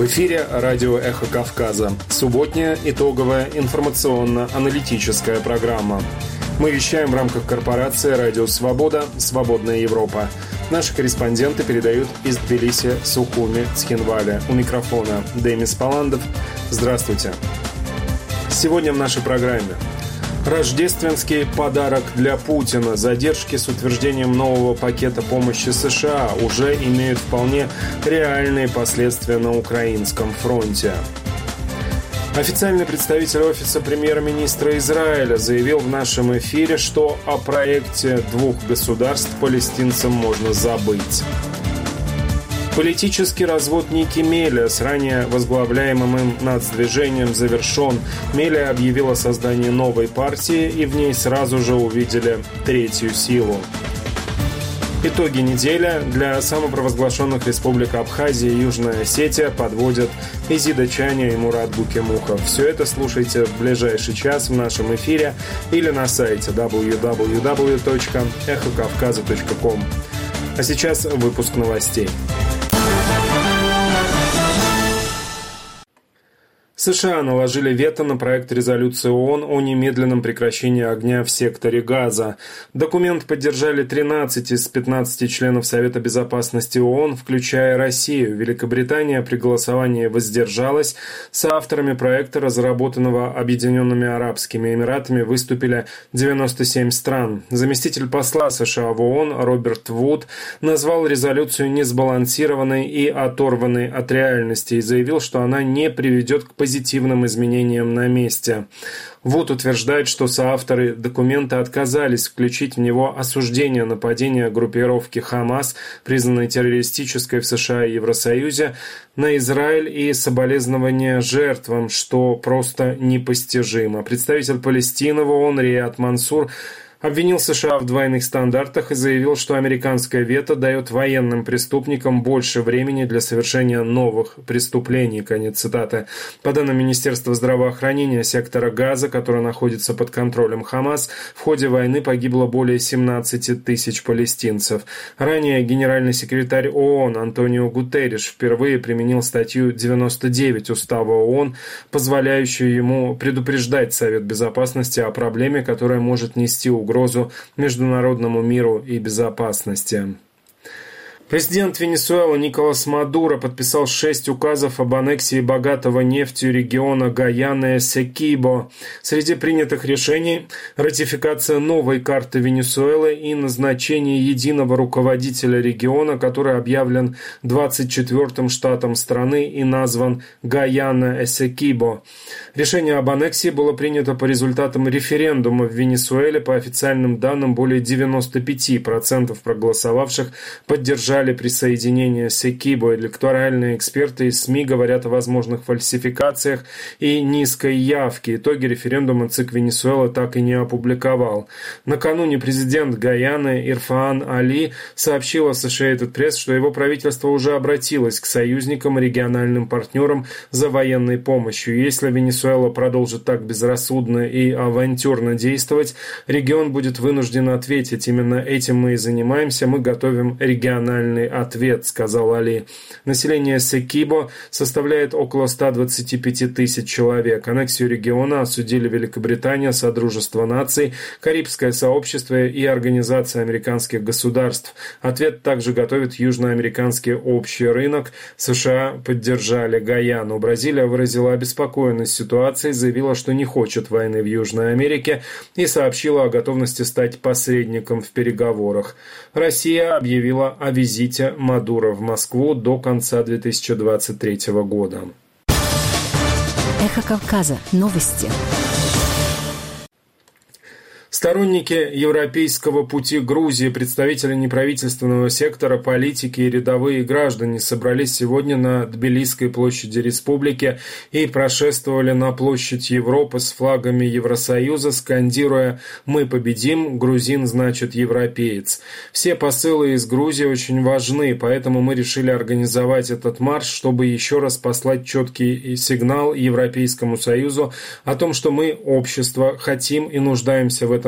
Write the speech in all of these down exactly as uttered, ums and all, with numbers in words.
В эфире радио «Эхо Кавказа». Субботняя итоговая информационно-аналитическая программа. Мы вещаем в рамках корпорации «Радио Свобода. Свободная Европа». Наши корреспонденты передают из Тбилиси, Сухуми, Цхинвали. У микрофона Демис Паландов. Здравствуйте. Сегодня в нашей программе. Рождественский подарок для Путина. Задержки с утверждением нового пакета помощи США уже имеют вполне реальные последствия на украинском фронте. Официальный представитель офиса премьер-министра Израиля заявил в нашем эфире, что о проекте двух государств палестинцам можно забыть. Политический развод Ники Мелия с ранее возглавляемым им нацдвижением завершен. Мелия объявила о создании новой партии, и в ней сразу же увидели третью силу. Итоги недели для самопровозглашенных республик Абхазия и Южная Осетия подводят Изида Чаня и Мурат Букемухов. Все это слушайте в ближайший час в нашем эфире или на сайте дабл ю дабл ю дабл ю точка эхо кавказа точка ком. А сейчас выпуск новостей. США наложили вето на проект резолюции ООН о немедленном прекращении огня в секторе Газа. Документ поддержали тринадцать из пятнадцати членов Совета Безопасности ООН, включая Россию. Великобритания при голосовании воздержалась. Соавторами проекта, разработанного Объединенными Арабскими Эмиратами, выступили девяносто семь стран. Заместитель посла США в ООН Роберт Вуд назвал резолюцию несбалансированной и оторванной от реальности и заявил, что она не приведет к позитивному позитивным изменениям на месте. Вуд утверждает, что соавторы документа отказались включить в него осуждение нападения группировки «Хамас», признанной террористической в США и Евросоюзе, на Израиль и соболезнования жертвам, что просто непостижимо. Представитель Палестины в ООН Рияд Мансур обвинил США в двойных стандартах и заявил, что американское вето дает военным преступникам больше времени для совершения новых преступлений. Конец цитаты. По данным Министерства здравоохранения сектора Газа, который находится под контролем Хамас, в ходе войны погибло более семнадцати тысяч палестинцев. Ранее генеральный секретарь ООН Антонио Гутерриш впервые применил статью девяносто девять Устава ООН, позволяющую ему предупреждать Совет Безопасности о проблеме, которая может нести угрозу угрозу международному миру и безопасности. Президент Венесуэлы Николас Мадуро подписал шесть указов об аннексии богатого нефтью региона Гайана-Эсекибо. Среди принятых решений – ратификация новой карты Венесуэлы и назначение единого руководителя региона, который объявлен двадцать четвёртым штатом страны и назван Гайана-Эсекибо. Решение об аннексии было принято по результатам референдума в Венесуэле. По официальным данным, более девяноста пяти процентов проголосовавших поддержали присоединение Эсекибо. Электоральные эксперты из СМИ говорят о возможных фальсификациях и низкой явке. Итоги референдума ЦИК Венесуэлы так и не опубликовал. Накануне президент Гайаны Ирфаан Али сообщил Associated Press, что его правительство уже обратилось к союзникам и региональным партнерам за военной помощью. Если Венесуэла продолжит так безрассудно и авантюрно действовать, регион будет вынужден ответить. Именно этим мы и занимаемся. Мы готовим региональный ответ, сказал Али. Население Эсекибо составляет около ста двадцати пяти тысяч человек. Аннексию региона осудили Великобритания, Содружество наций, Карибское сообщество и Организация американских государств. Ответ также готовит южноамериканский общий рынок. США поддержали Гаяну. Бразилия выразила обеспокоенность ситуацией, заявила, что не хочет войны в Южной Америке и сообщила о готовности стать посредником в переговорах. Россия объявила о визите Мадуро в Москву до конца две тысячи двадцать третьего года. Эхо Кавказа. Новости. Сторонники европейского пути Грузии, представители неправительственного сектора, политики и рядовые граждане собрались сегодня на Тбилисской площади республики и прошествовали на площадь Европы с флагами Евросоюза, скандируя «Мы победим, грузин значит европеец». Все посылы из Грузии очень важны, поэтому мы решили организовать этот марш, чтобы еще раз послать четкий сигнал Европейскому Союзу о том, что мы, общество, хотим и нуждаемся в этом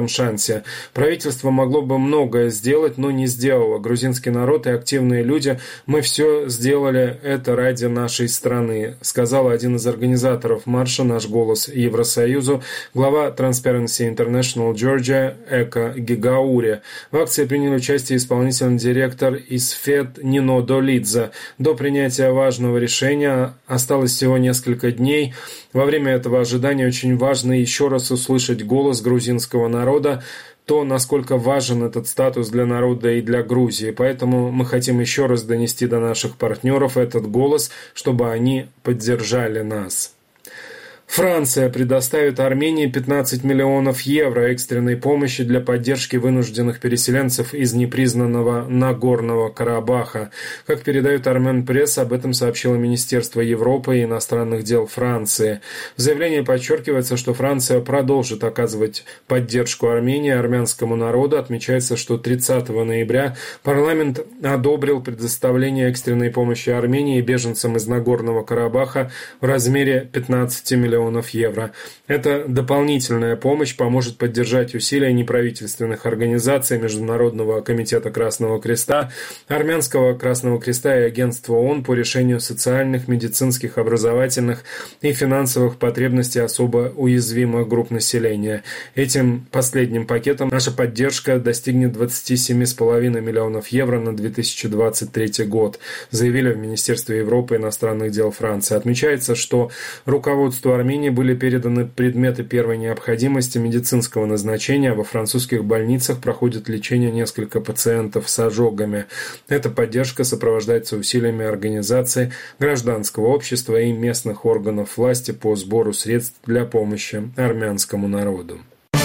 этом шансе. Правительство могло бы многое сделать, но не сделало. Грузинский народ и активные люди, мы все сделали это ради нашей страны, сказал один из организаторов марша «Наш голос Евросоюзу», глава Transparency International Georgia Эко Гигаури. В акции приняли участие исполнительный директор ИСФЕД Нино Долидзе. До принятия важного решения осталось всего несколько дней. Во время этого ожидания очень важно еще раз услышать голос грузинского народа, то, насколько важен этот статус для народа и для Грузии. Поэтому мы хотим еще раз донести до наших партнеров этот голос, чтобы они поддержали нас. Франция предоставит Армении пятнадцать миллионов евро экстренной помощи для поддержки вынужденных переселенцев из непризнанного Нагорного Карабаха. Как передает Армен Пресс, об этом сообщило Министерство Европы и иностранных дел Франции. В заявлении подчеркивается, что Франция продолжит оказывать поддержку Армении и армянскому народу. Отмечается, что тридцатого ноября парламент одобрил предоставление экстренной помощи Армении и беженцам из Нагорного Карабаха в размере пятнадцати миллионов евро. Эта дополнительная помощь поможет поддержать усилия неправительственных организаций Международного комитета Красного Креста, Армянского Красного Креста и Агентства ООН по решению социальных, медицинских, образовательных и финансовых потребностей особо уязвимых групп населения. Этим последним пакетом наша поддержка достигнет двадцати семи целых пяти десятых миллионов евро на две тысячи двадцать третий год, заявили в Министерстве Европы и иностранных дел Франции. Отмечается, что руководству Армении были переданы предметы первой необходимости медицинского назначения, а во французских больницах проходит лечение несколько пациентов с ожогами. Эта поддержка сопровождается усилиями организаций гражданского общества и местных органов власти по сбору средств для помощи армянскому народу.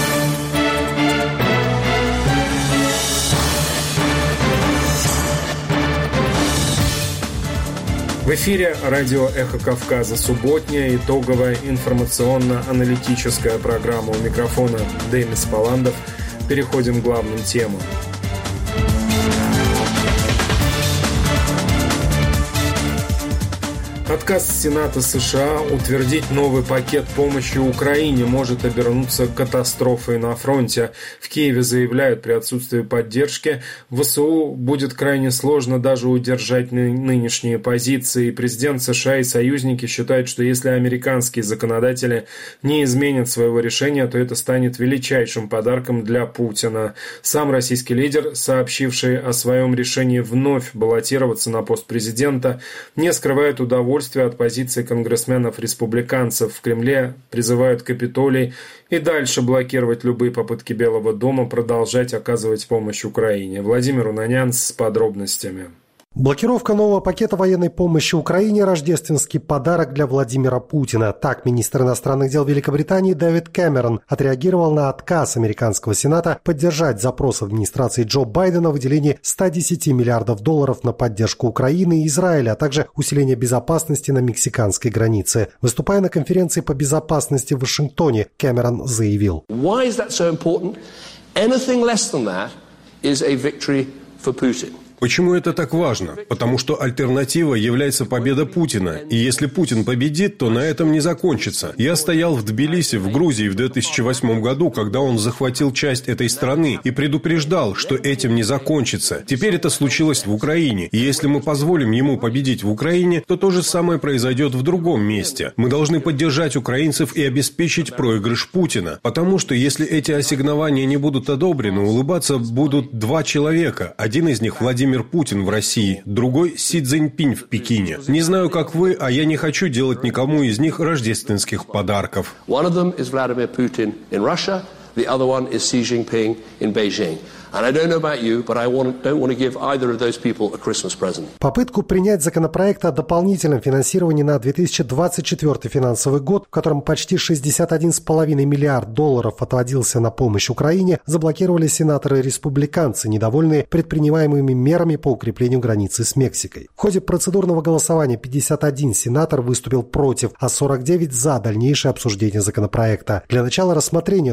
В эфире радио «Эхо Кавказа» субботняя итоговая информационно-аналитическая программа. У микрофона Демис Паландов. Переходим к главным темам. Отказ Сената США утвердить новый пакет помощи Украине может обернуться катастрофой на фронте. В Киеве заявляют, при отсутствии поддержки ВСУ будет крайне сложно даже удержать нынешние позиции. Президент США и союзники считают, что если американские законодатели не изменят своего решения, то это станет величайшим подарком для Путина. Сам российский лидер, сообщивший о своем решении вновь баллотироваться на пост президента, не скрывает удовольствия от позиции конгрессменов-республиканцев. В Кремле призывают Капитолий и дальше блокировать любые попытки Белого дома продолжать оказывать помощь Украине. Владимир Унанян с подробностями. Блокировка нового пакета военной помощи Украине – рождественский подарок для Владимира Путина. Так министр иностранных дел Великобритании Дэвид Кэмерон отреагировал на отказ американского Сената поддержать запрос администрации Джо Байдена о выделении ста десяти миллиардов долларов на поддержку Украины и Израиля, а также усиление безопасности на мексиканской границе. Выступая на конференции по безопасности в Вашингтоне, Кэмерон заявил: Why is that so important? Anything less than that is a victory for Putin. Почему это так важно? Потому что альтернатива является победа Путина. И если Путин победит, то на этом не закончится. Я стоял в Тбилиси, в Грузии в две тысячи восьмом году, когда он захватил часть этой страны, и предупреждал, что этим не закончится. Теперь это случилось в Украине. И если мы позволим ему победить в Украине, то то же самое произойдет в другом месте. Мы должны поддержать украинцев и обеспечить проигрыш Путина. Потому что если эти ассигнования не будут одобрены, улыбаться будут два человека. Один из них Владимир Путин в России, другой Си Цзиньпинь в Пекине. Не знаю, как вы, а я не хочу делать никому из них рождественских подарков. One of them is Vladimir Putin in Russia, the other one is Xi Jinping in Beijing. And I don't know about you, but I want, don't want to give either of those people a Christmas present. Попытку принять законопроект о дополнительном финансировании на две тысячи двадцать четвёртый финансовый год, в котором почти шестьдесят один целых пять десятых миллиард долларов отводился на помощь Украине, заблокировали сенаторы-республиканцы, недовольные предпринимаемыми мерами по укреплению границы с Мексикой. В ходе процедурного голосования пятьдесят один сенатор выступил против, а сорок девять за дальнейшее обсуждение законопроекта. Для начала рассмотрения документа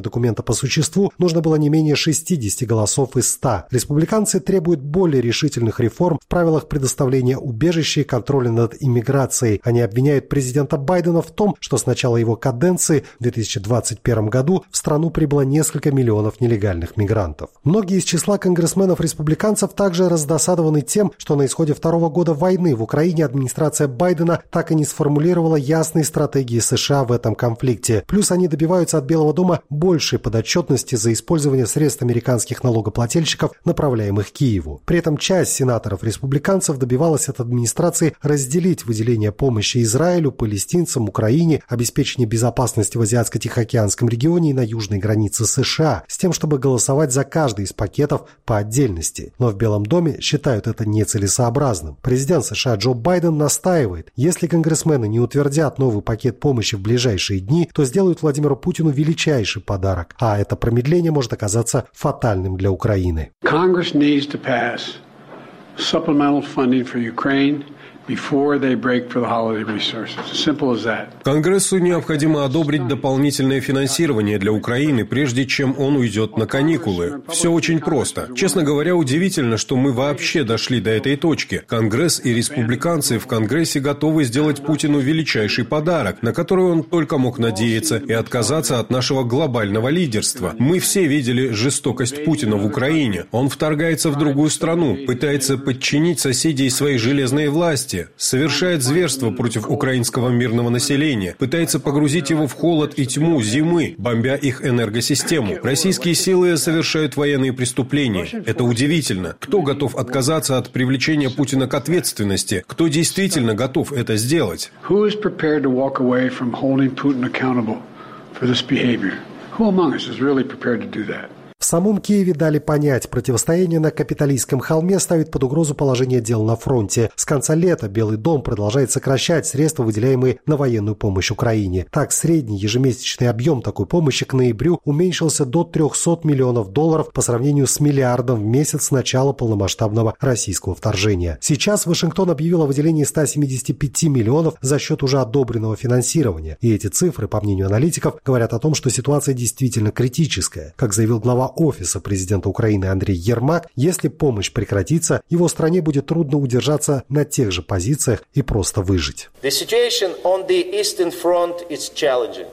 по существу нужно было не менее шестидесяти голосов из ста. Республиканцы требуют более решительных реформ в правилах предоставления убежища и контроля над иммиграцией. Они обвиняют президента Байдена в том, что с начала его каденции в две тысячи двадцать первом году в страну прибыло несколько миллионов нелегальных мигрантов. Многие из числа конгрессменов-республиканцев также раздосадованы тем, что на исходе второго года войны в Украине администрация Байдена так и не сформулировала ясной стратегии США в этом конфликте. Плюс они добиваются от Белого дома большей подотчетности за использование средств американских налогоплательщиков, направляемых Киеву. При этом часть сенаторов-республиканцев добивалась от администрации разделить выделение помощи Израилю, палестинцам, Украине, обеспечение безопасности в Азиатско-Тихоокеанском регионе и на южной границе США, с тем, чтобы голосовать за каждый из пакетов по отдельности. Но в Белом доме считают это нецелесообразным. Президент США Джо Байден настаивает, если конгрессмены не утвердят новый пакет помощи в ближайшие дни, то сделают Владимиру Путину величайший подарок, а это промедление может оказаться фатальным для Украины. Congress needs to pass supplemental funding for Ukraine before they break for the holiday resources. As simple as that. Конгрессу необходимо одобрить дополнительное финансирование для Украины, прежде чем он уйдет на каникулы. Все очень просто. Честно говоря, удивительно, что мы вообще дошли до этой точки. Конгресс и республиканцы в Конгрессе готовы сделать Путину величайший подарок, на который он только мог надеяться, и отказаться от нашего глобального лидерства. Мы все видели жестокость Путина в Украине. Он вторгается в другую страну, пытается подчинить соседей своей железной власти, совершает зверство против украинского мирного населения, пытается погрузить его в холод и тьму зимы, бомбя их энергосистему. Российские силы совершают военные преступления. Это удивительно. Кто готов отказаться от привлечения Путина к ответственности? Кто действительно готов это сделать? Who is prepared to walk away from holding Putin accountable for this behavior? Who among us is really prepared to do that? В самом Киеве дали понять, противостояние на Капитолийском холме ставит под угрозу положение дел на фронте. С конца лета Белый дом продолжает сокращать средства, выделяемые на военную помощь Украине. Так, средний ежемесячный объем такой помощи к ноябрю уменьшился до трехсот миллионов долларов по сравнению с миллиардом в месяц с начала полномасштабного российского вторжения. Сейчас Вашингтон объявил о выделении ста семидесяти пяти миллионов за счет уже одобренного финансирования. И эти цифры, по мнению аналитиков, говорят о том, что ситуация действительно критическая. Как заявил глава Офиса президента Украины Андрей Ермак, если помощь прекратится, его стране будет трудно удержаться на тех же позициях и просто выжить. The situation on the Eastern Front is challenging.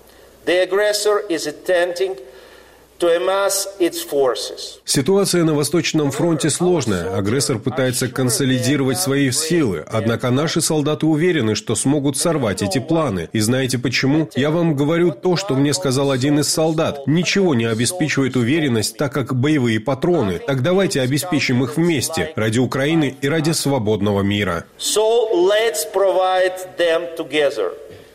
The aggressor is attempting to amass its forces. Ситуация на Восточном фронте сложная. Агрессор пытается консолидировать свои силы. Однако наши солдаты уверены, что смогут сорвать эти планы. И знаете почему? Я вам говорю то, что мне сказал один из солдат. Ничего не обеспечивает уверенность, так как боевые патроны. Так давайте обеспечим их вместе. Ради Украины и ради свободного мира. So let's provide them together.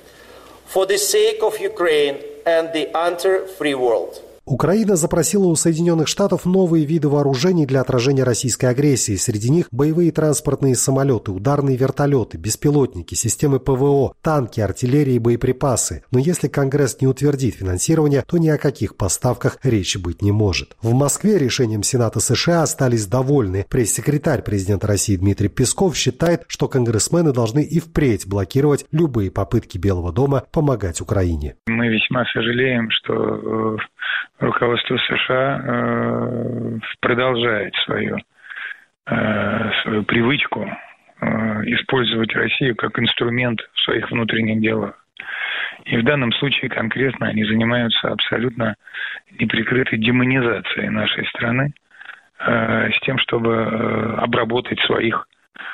For the sake of Ukraine and the entire-free world. Украина запросила у Соединенных Штатов новые виды вооружений для отражения российской агрессии. Среди них боевые транспортные самолеты, ударные вертолеты, беспилотники, системы ПВО, танки, артиллерия и боеприпасы. Но если Конгресс не утвердит финансирование, то ни о каких поставках речи быть не может. В Москве решением Сената США остались довольны. Пресс-секретарь президента России Дмитрий Песков считает, что конгрессмены должны и впредь блокировать любые попытки Белого дома помогать Украине. Мы весьма сожалеем, что руководство США э, продолжает свою, э, свою привычку э, использовать Россию как инструмент в своих внутренних делах. И в данном случае конкретно они занимаются абсолютно неприкрытой демонизацией нашей страны э, с тем, чтобы э, обработать своих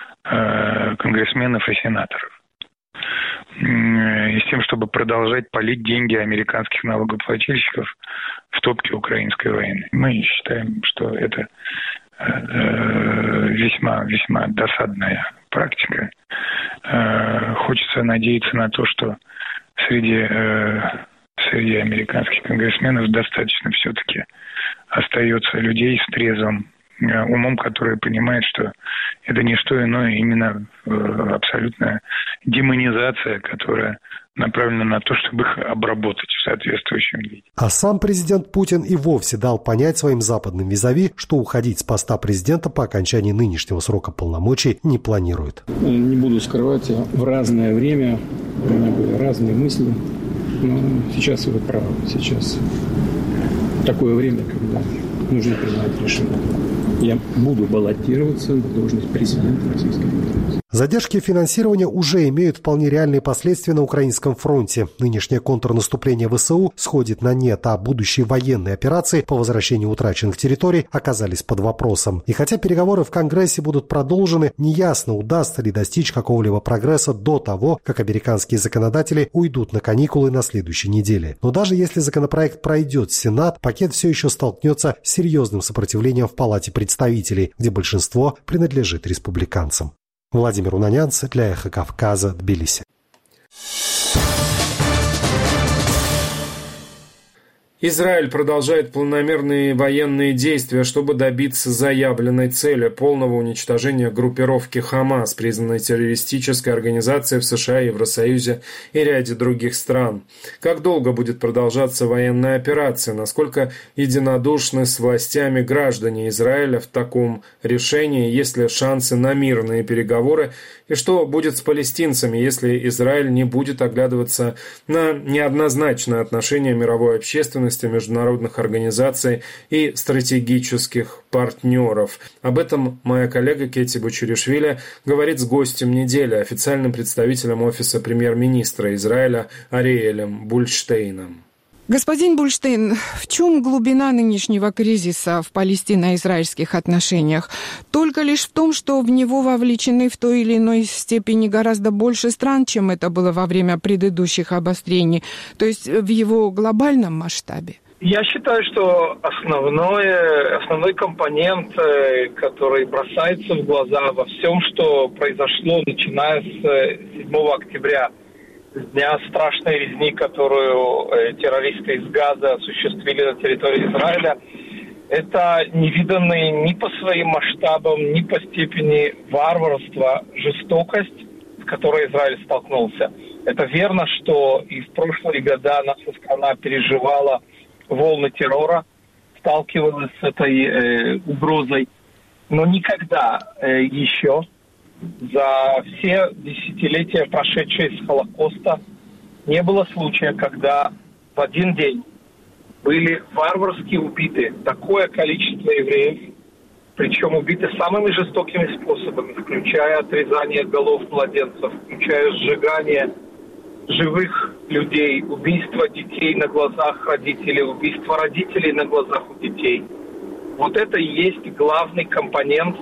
э, конгрессменов и сенаторов. И с тем, чтобы продолжать палить деньги американских налогоплательщиков в топке украинской войны. Мы считаем, что это весьма-весьма досадная практика. Хочется надеяться на то, что среди, среди американских конгрессменов достаточно все-таки остается людей с трезвым умом, которые понимают, что это не что иное, именно абсолютная демонизация, которая направлена на то, чтобы их обработать в соответствующем виде. А сам президент Путин и вовсе дал понять своим западным визави, что уходить с поста президента по окончании нынешнего срока полномочий не планирует. Не буду скрывать, в разное время у меня были разные мысли, но сейчас вы правы, сейчас такое время, когда нужно принимать решение. Я буду баллотироваться в должность президента Российской Федерации. Задержки финансирования уже имеют вполне реальные последствия на украинском фронте. Нынешнее контрнаступление ВСУ сходит на нет, а будущие военные операции по возвращению утраченных территорий оказались под вопросом. И хотя переговоры в Конгрессе будут продолжены, неясно, удастся ли достичь какого-либо прогресса до того, как американские законодатели уйдут на каникулы на следующей неделе. Но даже если законопроект пройдет в Сенат, пакет все еще столкнется с серьезным сопротивлением в Палате представителей, где большинство принадлежит республиканцам. Владимир Унанянц для «Эхо Кавказа», Тбилиси. Израиль продолжает планомерные военные действия, чтобы добиться заявленной цели полного уничтожения группировки «Хамас», признанной террористической организацией в США, Евросоюзе и ряде других стран. Как долго будет продолжаться военная операция? Насколько единодушны с властями граждане Израиля в таком решении? Есть ли шансы на мирные переговоры? И что будет с палестинцами, если Израиль не будет оглядываться на неоднозначное отношение мировой общественности, международных организаций и стратегических партнеров? Об этом моя коллега Кетти Бучеришвили говорит с гостем недели, официальным представителем офиса премьер-министра Израиля Ариэлем Бульштейном. Господин Бульштейн, в чем глубина нынешнего кризиса в палестино-израильских отношениях? Только лишь в том, что в него вовлечены в той или иной степени гораздо больше стран, чем это было во время предыдущих обострений, то есть в его глобальном масштабе? Я считаю, что основной, основной компонент, который бросается в глаза во всем, что произошло, начиная с седьмого октября, с дня страшной резни, которую э, террористы из Газа осуществили на территории Израиля, это невиданные ни по своим масштабам, ни по степени варварства, жестокость, с которой Израиль столкнулся. Это верно, что и в прошлые года наша страна переживала волны террора, сталкивалась с этой э, угрозой, но никогда э, еще за все десятилетия, прошедшие с Холокоста, не было случая, когда в один день были варварски убиты такое количество евреев, причем убиты самыми жестокими способами, включая отрезание голов младенцев, включая сжигание живых людей, убийство детей на глазах родителей, убийство родителей на глазах у детей. Вот это и есть главный компонент.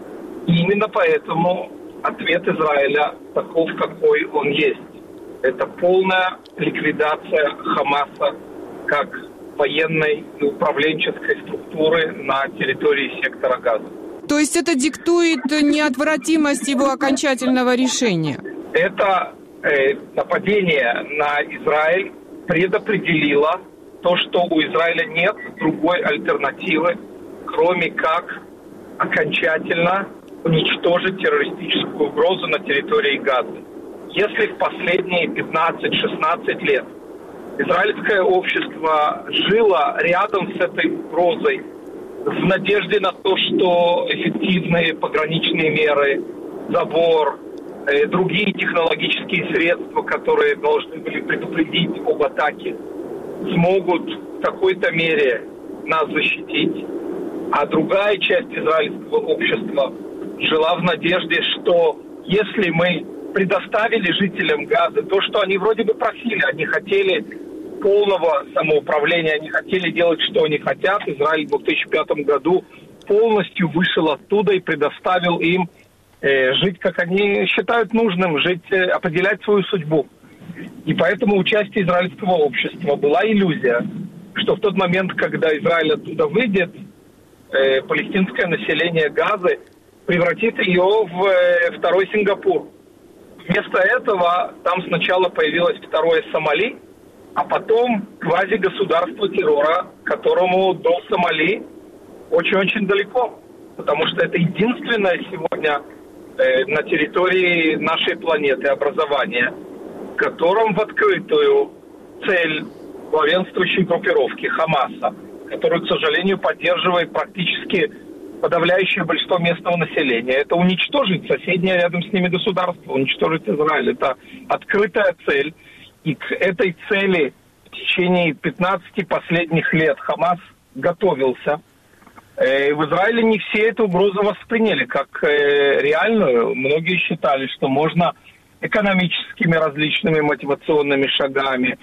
И именно поэтому ответ Израиля таков, какой он есть. Это полная ликвидация Хамаса как военной и управленческой структуры на территории сектора Газа. То есть это диктует неотвратимость его окончательного решения? Это э, нападение на Израиль предопределило то, что у Израиля нет другой альтернативы, кроме как окончательно уничтожить террористическую угрозу на территории Газы. Если в последние пятнадцать-шестнадцать лет израильское общество жило рядом с этой угрозой в надежде на то, что эффективные пограничные меры, забор, э, другие технологические средства, которые должны были предупредить об атаке, смогут в какой-то мере нас защитить, а другая часть израильского общества жила в надежде, что если мы предоставили жителям Газы то, что они вроде бы просили, они хотели полного самоуправления, они хотели делать, что они хотят. Израиль в две тысячи пятом году полностью вышел оттуда и предоставил им э, жить, как они считают нужным, жить, э, определять свою судьбу. И поэтому участие израильского общества была иллюзия, что в тот момент, когда Израиль оттуда выйдет, э, палестинское население Газы превратит ее в э, второй Сингапур. Вместо этого там сначала появилось второе Сомали, а потом квазигосударство террора, которому до Сомали очень-очень далеко. Потому что это единственное сегодня э, на территории нашей планеты образование, в котором в открытую цель главенствующей группировки Хамаса, которую, к сожалению, поддерживает практически подавляющее большинство местного населения. Это уничтожить соседнее рядом с ними государство, уничтожить Израиль. Это открытая цель. И к этой цели в течение пятнадцати последних лет Хамас готовился. В Израиле не все эту угрозу восприняли как реальную. Многие считали, что можно экономическими различными мотивационными шагами,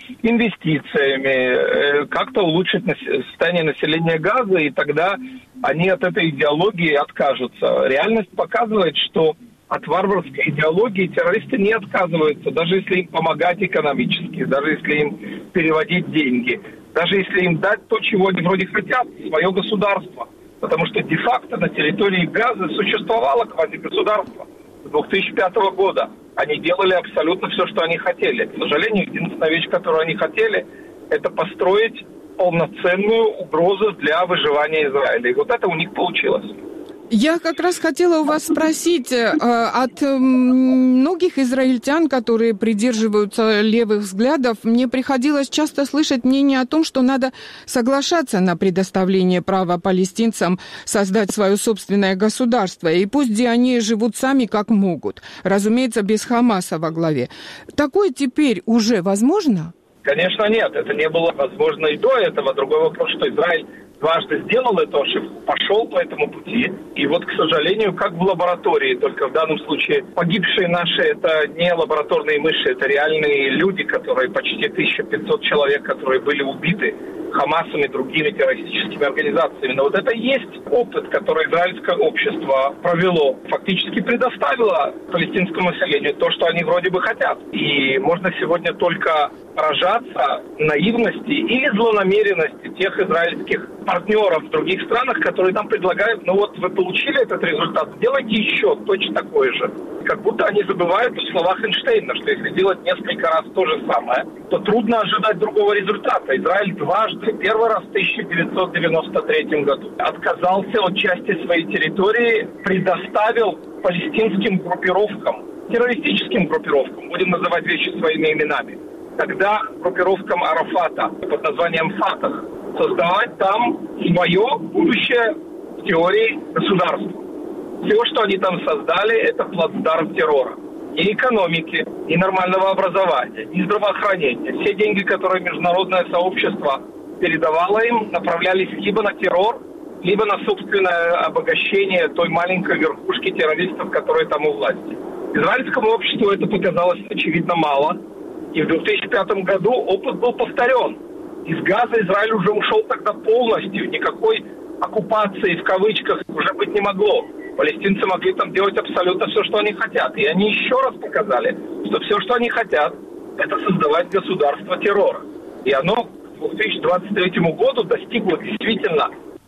инвестициями как-то улучшить состояние населения Газа, и тогда они от этой идеологии откажутся. Реальность показывает, что от варварской идеологии террористы не отказываются, даже если им помогать экономически, даже если им переводить деньги, даже если им дать то, чего они вроде хотят, свое государство. Потому что де-факто на территории Газа существовало квазигосударство с две тысячи пятого года. Они делали абсолютно все, что они хотели. К сожалению, единственная вещь, которую они хотели, это построить полноценную угрозу для выживания Израиля. И вот это у них получилось. Я как раз хотела у вас спросить, э, от многих израильтян, которые придерживаются левых взглядов, мне приходилось часто слышать мнение о том, что надо соглашаться на предоставление права палестинцам создать свое собственное государство, и пусть где они живут сами как могут, разумеется, без Хамаса во главе. Такое теперь уже возможно? Конечно, нет. Это не было возможно и до этого. Другой вопрос, что Израиль дважды сделал эту ошибку, пошел по этому пути. И вот, к сожалению, как в лаборатории, только в данном случае погибшие наши — это не лабораторные мыши, это реальные люди, которые почти тысяча пятьсот человек, которые были убиты Хамасом и другими террористическими организациями. Но вот это и есть опыт, который израильское общество провело, фактически предоставило палестинскому населению то, что они вроде бы хотят. И можно сегодня только поражаться наивности или злонамеренности тех израильских партнеров в других странах, которые нам предлагают: ну вот вы получили этот результат, сделайте еще точно такой же. Как будто они забывают о словах Эйнштейна, что если делать несколько раз то же самое, то трудно ожидать другого результата. Израиль дважды, первый раз в тысяча девятьсот девяносто третьем году, отказался от части своей территории, предоставил палестинским группировкам, террористическим группировкам, будем называть вещи своими именами, тогда группировкам Арафата под названием Фатах, создавать там свое будущее в теории государства. Все, что они там создали, это плацдарм террора. Ни экономики, ни нормального образования, ни здравоохранения. Все деньги, которые международное сообщество передавало им, направлялись либо на террор, либо на собственное обогащение той маленькой верхушки террористов, которые там у власти. Израильскому обществу это показалось очевидно мало. И в две тысячи пятом году опыт был повторен. Из Газа Израиль уже ушел тогда полностью. Никакой оккупации, в кавычках, уже быть не могло. Палестинцы могли там делать абсолютно все, что они хотят. И они еще раз показали, что все, что они хотят, это создавать государство террора. И оно к две тысячи двадцать третьему году достигло действительно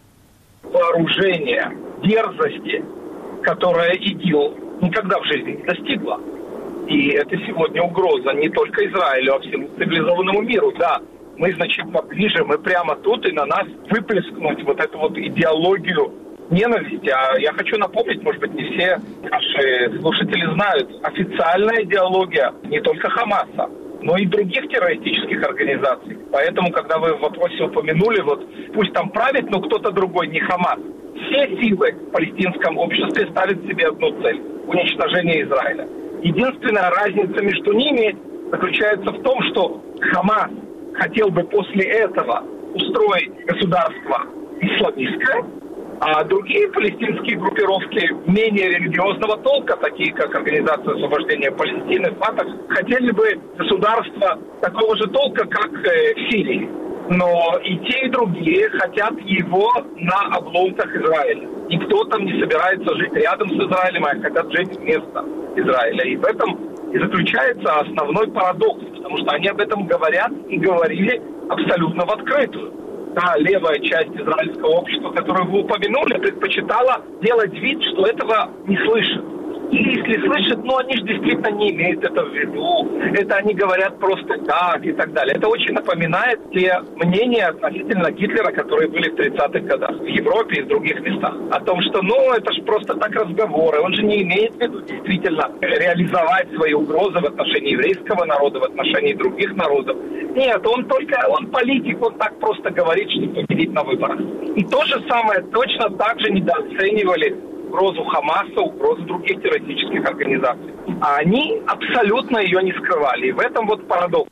вооружения, дерзости, которое ИДИЛ никогда в жизни не достигла. И это сегодня угроза не только Израилю, а всему цивилизованному миру. Да, мы значительно ближе, мы прямо тут, и на нас выплескнуть вот эту вот идеологию ненависти. А я хочу напомнить, может быть, не все наши слушатели знают, официальная идеология не только Хамаса, но и других террористических организаций. Поэтому, когда вы в вопросе упомянули, вот пусть там правит, но кто-то другой, не Хамас. Все силы в палестинском обществе ставят себе одну цель – уничтожение Израиля. Единственная разница между ними заключается в том, что Хамас хотел бы после этого устроить государство исламистское, а другие палестинские группировки менее религиозного толка, такие как Организация освобождения Палестины, Фатах, хотели бы государство такого же толка, как в Сирии. Но и те, и другие хотят его на обломках Израиля. Никто там не собирается жить рядом с Израилем, а хотят жить вместо Израиля. И в этом и заключается основной парадокс, потому что они об этом говорят и говорили абсолютно в открытую. Та левая часть израильского общества, которую вы упомянули, предпочитала делать вид, что этого не слышит. Или если слышат, но они же действительно не имеют это в виду. Это они говорят просто так и так далее. Это очень напоминает те мнения относительно Гитлера, которые были в тридцатых годах в Европе и в других местах. О том, что ну это же просто так разговоры. Он же не имеет в виду действительно реализовать свои угрозы в отношении еврейского народа, в отношении других народов. Нет, он только, он политик, он так просто говорит, чтобы победить на выборах. И то же самое точно так же недооценивали угрозу Хамаса, угрозу других террористических организаций. А они абсолютно ее не скрывали. И в этом вот парадокс.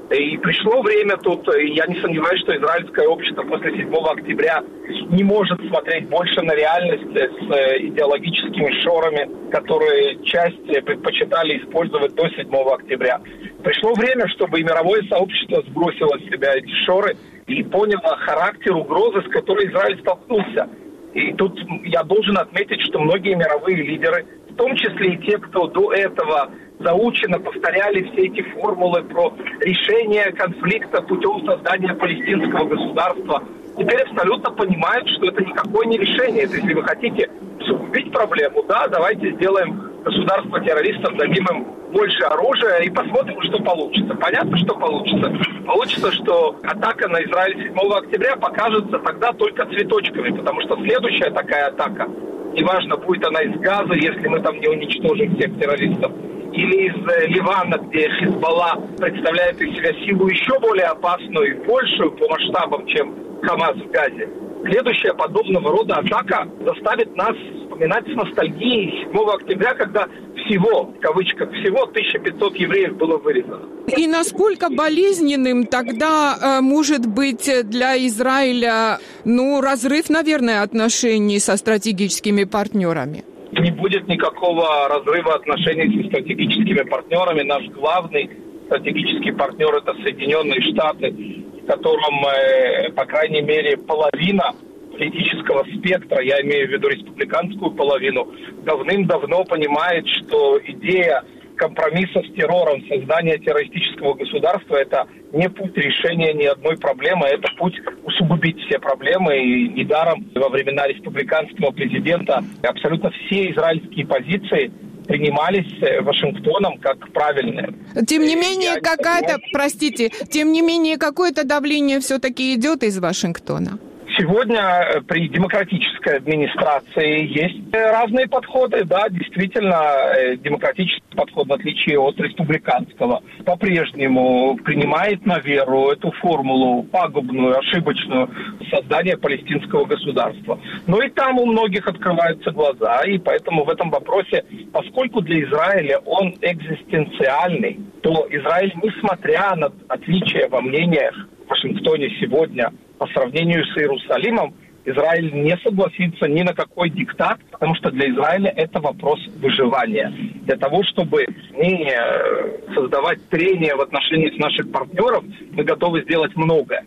И пришло время тут, и я не сомневаюсь, что израильское общество после седьмого октября не может смотреть больше на реальность с идеологическими шорами, которые часть предпочитали использовать до седьмого октября. Пришло время, чтобы и мировое сообщество сбросило с себя эти шоры и поняло характер угрозы, с которой Израиль столкнулся. И тут я должен отметить, что многие мировые лидеры, в том числе и те, кто до этого заучено повторяли все эти формулы про решение конфликта путем создания палестинского государства, теперь абсолютно понимают, что это никакое не решение. Это если вы хотите усугубить проблему, да, давайте сделаем государство террористов, дадим им больше оружия и посмотрим, что получится. Понятно, что получится. Получится, что атака на Израиль седьмого октября покажется тогда только цветочками, потому что следующая такая атака, неважно, будет она из Газа, если мы там не уничтожим всех террористов, или из э, Ливана, где Хизбалла представляет из себя силу еще более опасную и большую по масштабам, чем Хамас в Газе. Следующая подобного рода атака заставит нас вспоминать с ностальгией седьмого октября, когда всего, в кавычках, всего тысяча пятьсот евреев было вырезано. И насколько болезненным тогда э, может быть для Израиля, ну, разрыв, наверное, отношений со стратегическими партнерами? Не будет никакого разрыва отношений со стратегическими партнерами. Наш главный стратегический партнер – это Соединенные Штаты, в котором, э, по крайней мере, половина политического спектра, я имею в виду республиканскую половину, давным-давно понимает, что идея компромисса с террором, создания террористического государства – это не путь решения ни одной проблемы, это путь усугубить все проблемы. И недаром во времена республиканского президента абсолютно все израильские позиции принимались Вашингтоном как правильные. Тем не менее, Я какая-то, не простите, тем не менее, какое-то давление все-таки идет из Вашингтона? Сегодня при демократической администрации есть разные подходы. Да, действительно, демократический подход, в отличие от республиканского, по-прежнему принимает на веру эту формулу пагубную, ошибочную создания палестинского государства. Но и там у многих открываются глаза, и поэтому в этом вопросе, поскольку для Израиля он экзистенциальный, то Израиль, несмотря на отличия во мнениях в Вашингтоне сегодня, по сравнению с Иерусалимом, Израиль не согласится ни на какой диктат, потому что для Израиля это вопрос выживания. Для того, чтобы не создавать трения в отношении наших партнеров, мы готовы сделать многое,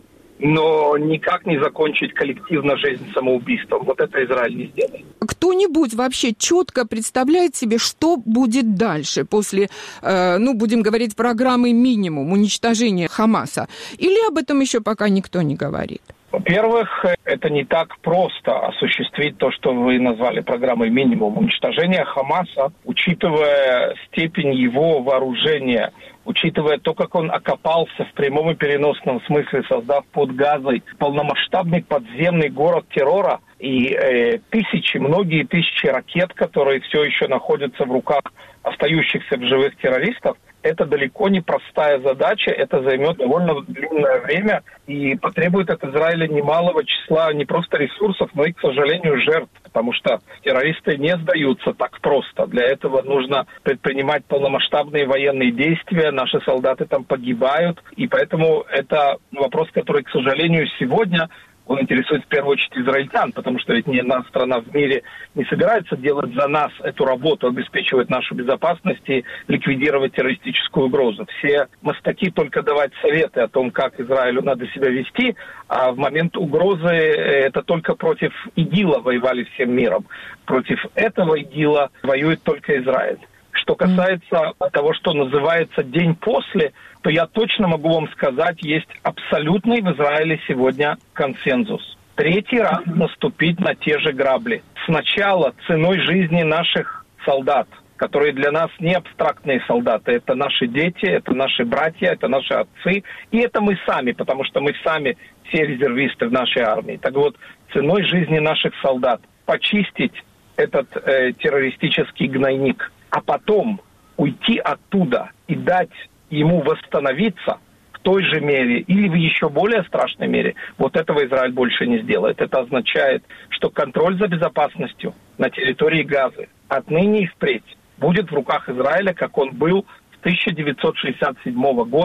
но никак не закончить коллективно жизнь самоубийством. Вот это Израиль не сделает. Кто-нибудь вообще четко представляет себе, что будет дальше после, э, ну, будем говорить, программы минимум уничтожения Хамаса? Или об этом еще пока никто не говорит? Во-первых, это не так просто осуществить то, что вы назвали программой минимум. Уничтожение Хамаса, учитывая степень его вооружения, учитывая то, как он окопался в прямом и переносном смысле, создав под Газой полномасштабный подземный город террора и э, тысячи, многие тысячи ракет, которые все еще находятся в руках остающихся в живых террористов, это далеко не простая задача, это займет довольно длинное время и потребует от Израиля немалого числа не просто ресурсов, но и, к сожалению, жертв, потому что террористы не сдаются так просто. Для этого нужно предпринимать полномасштабные военные действия, наши солдаты там погибают, и поэтому это вопрос, который, к сожалению, сегодня он интересует в первую очередь израильтян, потому что ведь ни одна страна в мире не собирается делать за нас эту работу, обеспечивать нашу безопасность и ликвидировать террористическую угрозу. Все мастаки только давать советы о том, как Израилю надо себя вести, а в момент угрозы это только против ИГИЛа воевали всем миром. Против этого ИГИЛа воюет только Израиль. Что касается того, что называется «день после», то я точно могу вам сказать, есть абсолютный в Израиле сегодня консенсус. Третий раз наступить на те же грабли. Сначала ценой жизни наших солдат, которые для нас не абстрактные солдаты. Это наши дети, это наши братья, это наши отцы. И это мы сами, потому что мы сами все резервисты в нашей армии. Так вот, ценой жизни наших солдат почистить этот э, террористический гнойник, а потом уйти оттуда и дать ему восстановиться в той же мере или в еще более страшной мере, вот этого Израиль больше не сделает. Это означает, что контроль за безопасностью на территории Газы отныне и впредь будет в руках Израиля, как он был с тысяча девятьсот шестьдесят седьмого года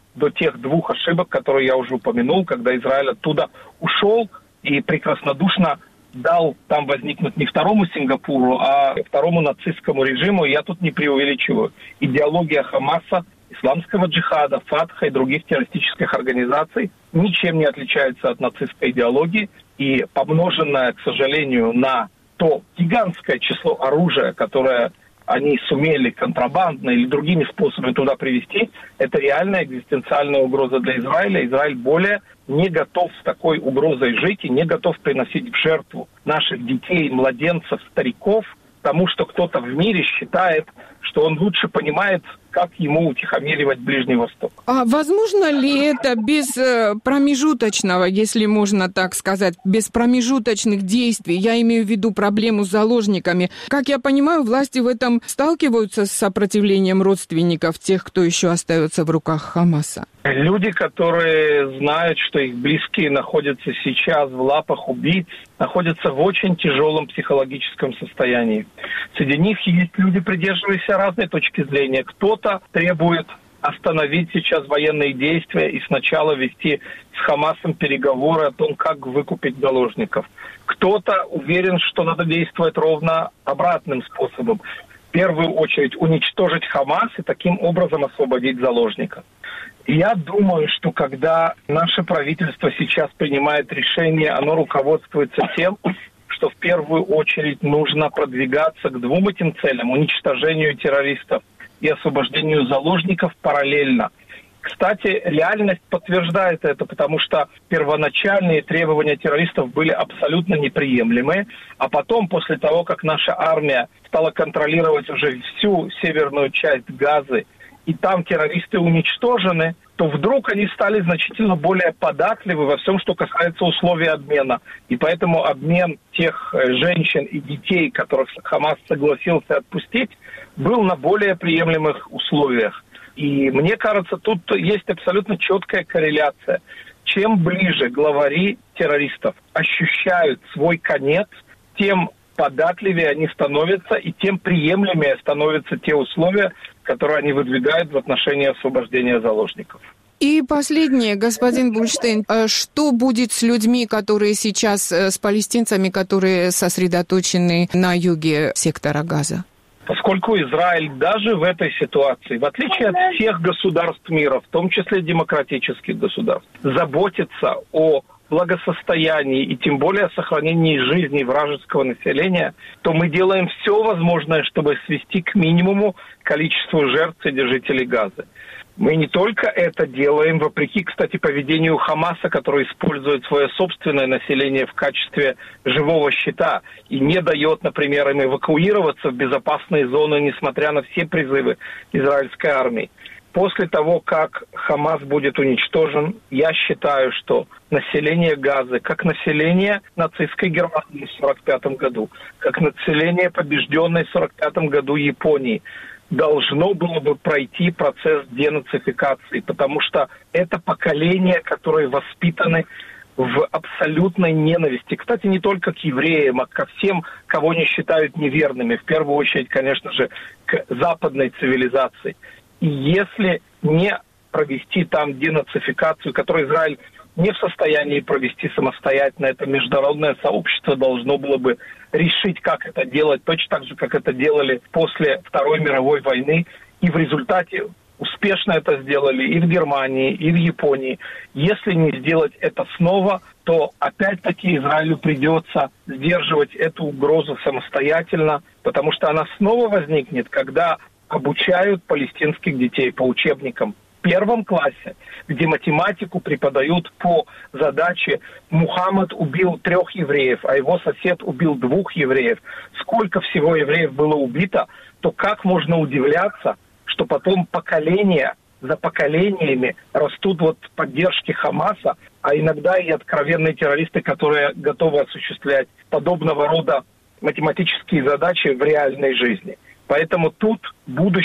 до тех двух ошибок, которые я уже упомянул, когда Израиль оттуда ушел и прекраснодушно дал там возникнуть не второму Сингапуру, а второму нацистскому режиму. Я тут не преувеличиваю. Идеология Хамаса, исламского джихада, Фатха и других террористических организаций ничем не отличается от нацистской идеологии. И помноженная, к сожалению, на то гигантское число оружия, которое они сумели контрабандно или другими способами туда привезти, это реальная экзистенциальная угроза для Израиля. Израиль более не готов с такой угрозой жить и не готов приносить в жертву наших детей, младенцев, стариков тому, что кто-то в мире считает, что он лучше понимает, как ему утихомиривать Ближний Восток. А возможно ли это без э, промежуточного, если можно так сказать, без промежуточных действий? Я имею в виду проблему с заложниками. Как я понимаю, власти в этом сталкиваются с сопротивлением родственников тех, кто еще остается в руках Хамаса. Люди, которые знают, что их близкие находятся сейчас в лапах убийц, находятся в очень тяжелом психологическом состоянии. Среди них есть люди, придерживающиеся разной точки зрения. Кто-то требует остановить сейчас военные действия и сначала вести с Хамасом переговоры о том, как выкупить заложников. Кто-то уверен, что надо действовать ровно обратным способом. В первую очередь уничтожить Хамас и таким образом освободить заложников. И я думаю, что когда наше правительство сейчас принимает решение, оно руководствуется тем, что в первую очередь нужно продвигаться к двум этим целям – уничтожению террористов и освобождению заложников параллельно. Кстати, реальность подтверждает это, потому что первоначальные требования террористов были абсолютно неприемлемы, а потом, после того, как наша армия стала контролировать уже всю северную часть Газы, и там террористы уничтожены, то вдруг они стали значительно более податливы во всем, что касается условий обмена. И поэтому обмен тех женщин и детей, которых Хамас согласился отпустить, был на более приемлемых условиях. И мне кажется, тут есть абсолютно четкая корреляция. Чем ближе главари террористов ощущают свой конец, тем податливее они становятся, и тем приемлемее становятся те условия, которые они выдвигают в отношении освобождения заложников. И последнее, господин Бульштейн, что будет с людьми, которые сейчас, с палестинцами, которые сосредоточены на юге сектора Газа? Поскольку Израиль даже в этой ситуации, в отличие от всех государств мира, в том числе демократических государств, заботится о благосостоянии и тем более о сохранении жизни вражеского населения, то мы делаем все возможное, чтобы свести к минимуму количество жертв среди жителей Газы. Мы не только это делаем, вопреки, кстати, поведению Хамаса, который использует свое собственное население в качестве живого щита и не дает, например, им эвакуироваться в безопасные зоны, несмотря на все призывы израильской армии. После того, как Хамас будет уничтожен, я считаю, что население Газы, как население нацистской Германии в сорок пятом году, как население побежденной в сорок пятом году Японии, должно было бы пройти процесс денацификации, потому что это поколение, которые воспитаны в абсолютной ненависти. Кстати, не только к евреям, а ко всем, кого не считают неверными. В первую очередь, конечно же, к западной цивилизации. И если не провести там денацификацию, которую Израиль не в состоянии провести самостоятельно, это международное сообщество должно было бы решить, как это делать, точно так же, как это делали после Второй мировой войны. И в результате успешно это сделали и в Германии, и в Японии. Если не сделать это снова, то опять-таки Израилю придется сдерживать эту угрозу самостоятельно, потому что она снова возникнет, когда обучают палестинских детей по учебникам в первом классе, где математику преподают по задаче «Мухаммад убил трех евреев, а его сосед убил двух евреев». Сколько всего евреев было убито, то как можно удивляться, что потом поколения за поколениями растут вот поддержки Хамаса, а иногда и откровенные террористы, которые готовы осуществлять подобного рода математические задачи в реальной жизни. Поэтому тут в будущем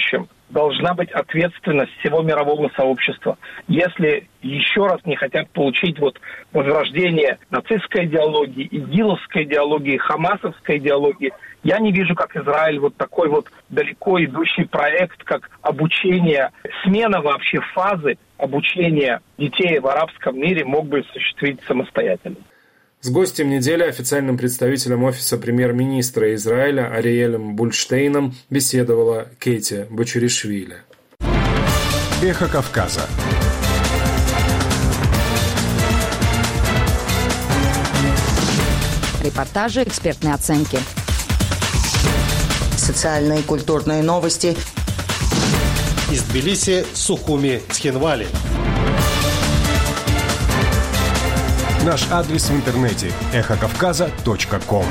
должна быть ответственность всего мирового сообщества. Если еще раз не хотят получить вот возрождение нацистской идеологии, игиловской идеологии, хамасовской идеологии, я не вижу, как Израиль вот такой вот далеко идущий проект, как обучение, смена вообще фазы обучения детей в арабском мире мог бы осуществить самостоятельно. С гостем недели, официальным представителем Офиса премьер-министра Израиля Ариэлем Бульштейном, беседовала Кейти Бачуришвили. Эхо Кавказа. Репортажи, экспертные оценки. Социальные и культурные новости. Из Тбилиси, Сухуми, Цхинвали. Наш адрес в интернете – эхо кавказа точка ком.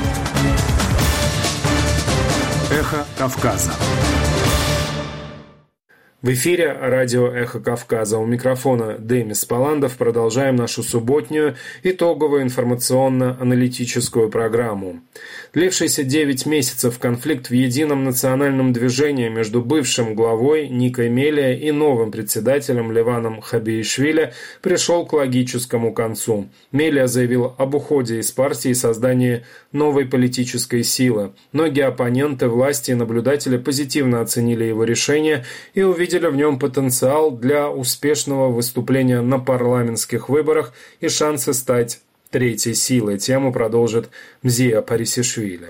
Эхо Кавказа. В эфире радио «Эхо Кавказа». У микрофона Демис Паландов. Продолжаем нашу субботнюю итоговую информационно-аналитическую программу. Длившийся девять месяцев конфликт в едином национальном движении между бывшим главой Никой Мелия и новым председателем Леваном Хабиишвили пришел к логическому концу. Мелия заявил об уходе из партии и создании новой политической силы. Многие оппоненты власти и наблюдатели позитивно оценили его решение и увидели в нем потенциал для успешного выступления на парламентских выборах и шансы стать третьей силой. Тему продолжит Мзия Парисишвили.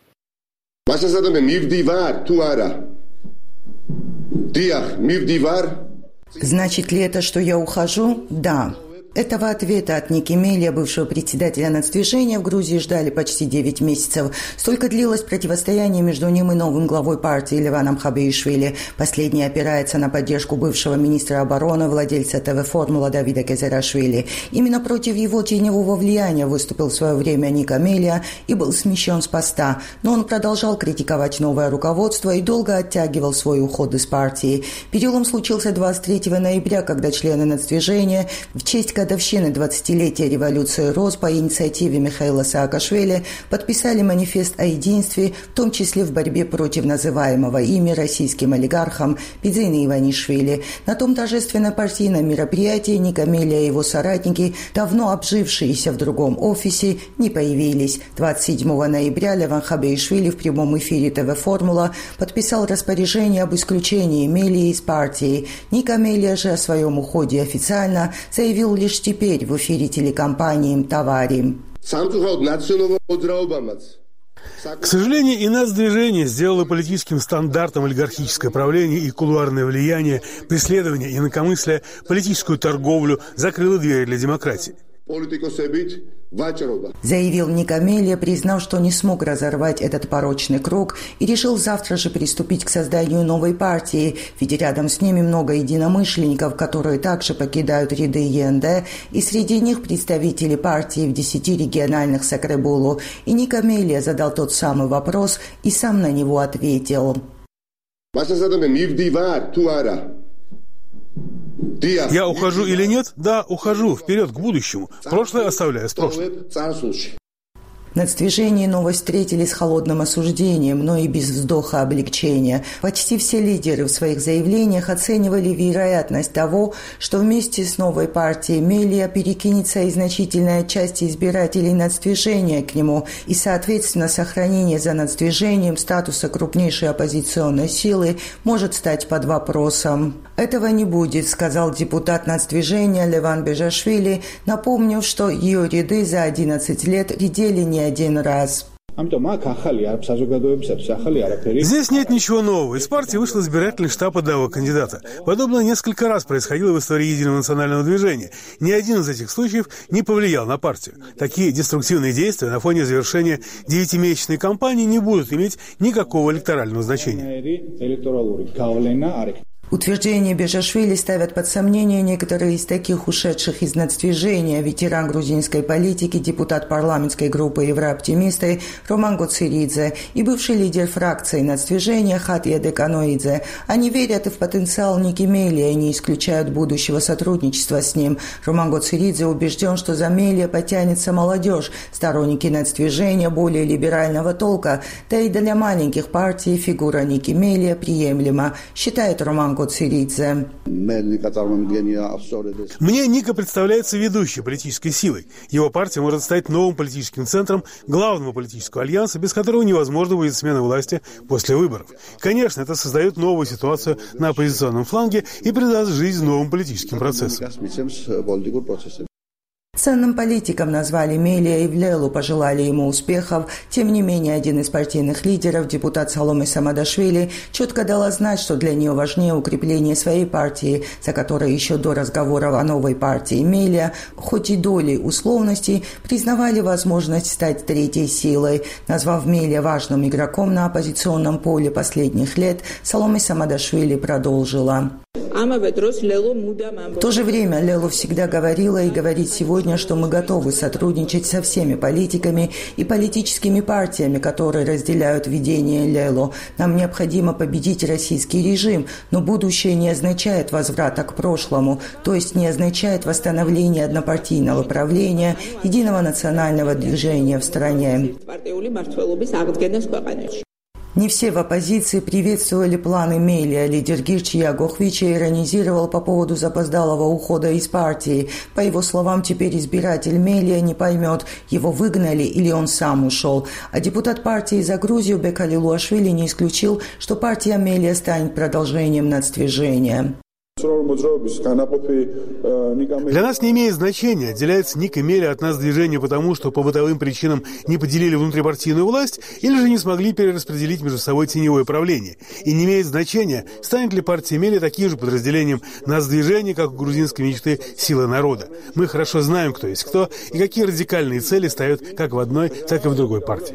Значит ли это, что я ухожу? Да. Этого ответа от Ники Мелия, бывшего председателя нацдвижения, в Грузии ждали почти девять месяцев. Столько длилось противостояние между ним и новым главой партии Леваном Хабиишвили. Последний опирается на поддержку бывшего министра обороны, владельца ТВ «Формула» Давида Кезерашвили. Именно против его теневого влияния выступил в свое время Ника Мелия и был смещен с поста. Но он продолжал критиковать новое руководство и долго оттягивал свой уход из партии. Перелом случился двадцать третьего ноября, когда члены нацдвижения в честь годовщины двадцатилетия революции РОС по инициативе Михаила Саакашвили подписали манифест о единстве, в том числе в борьбе против называемого ими российским олигархом Бидзины Иванишвили. На том торжественном партийном мероприятии Ника Мелия и его соратники, давно обжившиеся в другом офисе, не появились. двадцать седьмого ноября Леван Хабиишвили в прямом эфире ТВ «Формула» подписал распоряжение об исключении Мелии из партии. Ника Мелия же о своем уходе официально заявил лишь теперь в эфире телекомпании «Тавари». К сожалению, и нацдвижение сделало политическим стандартом олигархическое правление и кулуарное влияние, преследование инакомыслия, политическую торговлю, закрыло двери для демократии. Заявил Ника Мелия, признав, что не смог разорвать этот порочный круг и решил завтра же приступить к созданию новой партии, ведь рядом с ними много единомышленников, которые также покидают ряды ЕНД, и среди них представители партии в десяти региональных Сакребулу. И Ника Мелия задал тот самый вопрос и сам на него ответил. Я ухожу или нет? Да, ухожу. Вперед, к будущему. Прошлое оставляю с прошлым. В нацдвижении новость встретили с холодным осуждением, но и без вздоха облегчения. Почти все лидеры в своих заявлениях оценивали вероятность того, что вместе с новой партией Мелия перекинется и значительная часть избирателей нацдвижения к нему, и, соответственно, сохранение за нацдвижением статуса крупнейшей оппозиционной силы может стать под вопросом. «Этого не будет», — сказал депутат нацдвижения Леван Бежашвили, напомнив, что ее ряды за одиннадцать лет редели не один раз. Здесь нет ничего нового. Из партии вышел избирательный штаб одного кандидата. Подобное несколько раз происходило в истории Единого национального движения. Ни один из этих случаев не повлиял на партию. Такие деструктивные действия на фоне завершения девятимесячной кампании не будут иметь никакого электорального значения. Утверждения Бежашвили ставят под сомнение некоторые из таких ушедших из нацдвижения. Ветеран грузинской политики, депутат парламентской группы «Еврооптимисты» Роман Гоциридзе и бывший лидер фракции нацдвижения Хатия Деканоидзе. Они верят и в потенциал Ники Мелия и не исключают будущего сотрудничества с ним. Роман Гоциридзе убежден, что за Мелия потянется молодежь, сторонники нацдвижения более либерального толка, да и для маленьких партий фигура Ники Мелия приемлема, считает Роман Гоциридзе. Мне Ника представляется ведущей политической силой. Его партия может стать новым политическим центром главного политического альянса, без которого невозможно будет смена власти после выборов. Конечно, это создает новую ситуацию на оппозиционном фланге и придаст жизнь новым политическим процессам. Ценным политиком назвали Мелия и в Лелу пожелали ему успехов. Тем не менее, один из партийных лидеров, депутат Саломе Самадашвили, четко дала знать, что для нее важнее укрепление своей партии, за которой еще до разговоров о новой партии Мелия, хоть и долей условностей, признавали возможность стать третьей силой. Назвав Мелия важным игроком на оппозиционном поле последних лет, Саломе Самадашвили продолжила. В то же время Лелу всегда говорила и говорит сегодня, что мы готовы сотрудничать со всеми политиками и политическими партиями, которые разделяют видение Лелу. Нам необходимо победить российский режим, но будущее не означает возврата к прошлому, то есть не означает восстановление однопартийного правления, единого национального движения в стране. Не все в оппозиции приветствовали планы Мелия. Лидер Гирчи Ягохвича иронизировал по поводу запоздалого ухода из партии. По его словам, теперь избиратель Мелия не поймет, его выгнали или он сам ушел. А депутат партии «За Грузию» Бека Лилуашвили не исключил, что партия Мелия станет продолжением нацдвижения. Для нас не имеет значения, отделяется Ника Мелия от нас движение потому, что по бытовым причинам не поделили внутрипартийную власть или же не смогли перераспределить между собой теневое правление. И не имеет значения, станет ли партия Мелия таким же подразделением нас движения, как у грузинской мечты «Сила народа». Мы хорошо знаем, кто есть кто и какие радикальные цели ставят как в одной, так и в другой партии.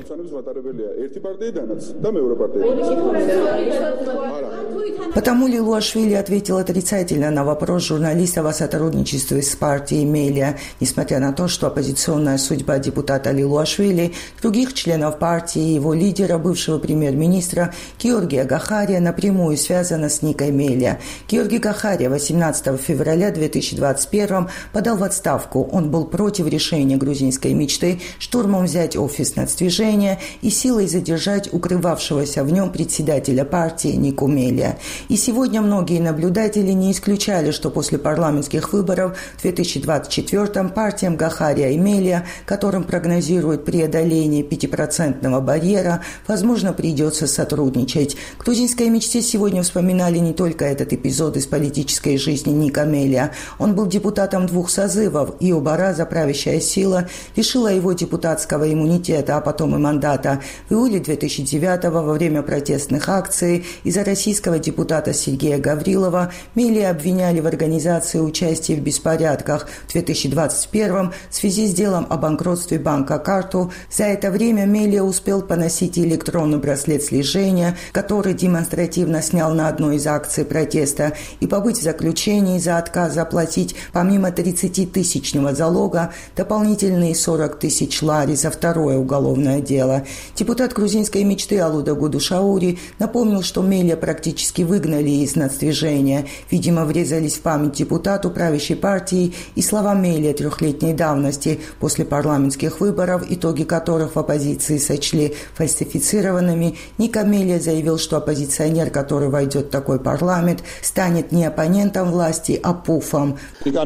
Потому Лилуашвили ответил отрицательно на вопрос журналистов о сотрудничестве с партией Мелия. Несмотря на то, что оппозиционная судьба депутата Лилуашвили, других членов партии и его лидера, бывшего премьер-министра Георгия Гахария, напрямую связана с Никой Мелия. Георгий Гахария восемнадцатого февраля две тысячи двадцать первого подал в отставку. Он был против решения грузинской мечты штурмом взять офис нацдвижения и силой задержать укрывавшегося в нем председателя партии Нику Мелия. И сегодня многие наблюдатели не исключали, что после парламентских выборов в две тысячи двадцать четвёртом партиям Гахария и Мелия, которым прогнозируют преодоление пятипроцентного барьера, возможно, придется сотрудничать. К грузинской мечте сегодня вспоминали не только этот эпизод из политической жизни Ника Мелия. Он был депутатом двух созывов, и оба раза правящая сила лишила его депутатского иммунитета, а потом и мандата. В июле две тысячи девятого во время протестных акций из-за российского депутата Сергея Гаврилова Мелия обвиняли в организации участия в беспорядках в две тысячи двадцать первом в связи с делом о банкротстве банка «Карту». За это время Мелия успел поносить электронный браслет слежения, который демонстративно снял на одной из акций протеста, и побыть в заключении за отказ заплатить помимо тридцатитысячного залога дополнительные сорок тысяч лари за второе уголовное дело. Депутат грузинской мечты Алуда Гудушаури напомнил, что Мелия практически выгнали из нацдвижения. Видимо, врезались в память депутату правящей партии и слова Мелия трехлетней давности после парламентских выборов, итоги которых в оппозиции сочли фальсифицированными. Ника Мелия заявил, что оппозиционер, который войдет в такой парламент, станет не оппонентом власти, а пуфом.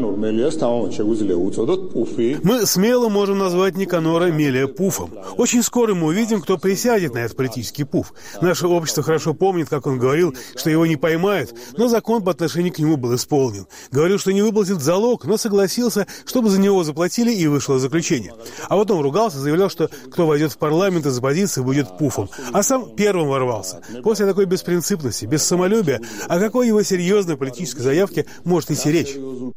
Мы смело можем назвать Никанора Мелия пуфом. Очень скоро мы увидим, кто присядет на этот политический пуф. Наше общество хорошо помнит, как он говорил, что его не поймают, но закон по отношению требовательный к нему был исполнен. Говорил, что не выплатит залог, но согласился, чтобы за него заплатили, и вышел из заключения. А потом ругался, заявлял, что кто войдет в парламент из оппозиции, будет пуфом. А сам первым ворвался. После такой беспринципности, без самолюбия, о какой его серьезной политической заявке может идти речь?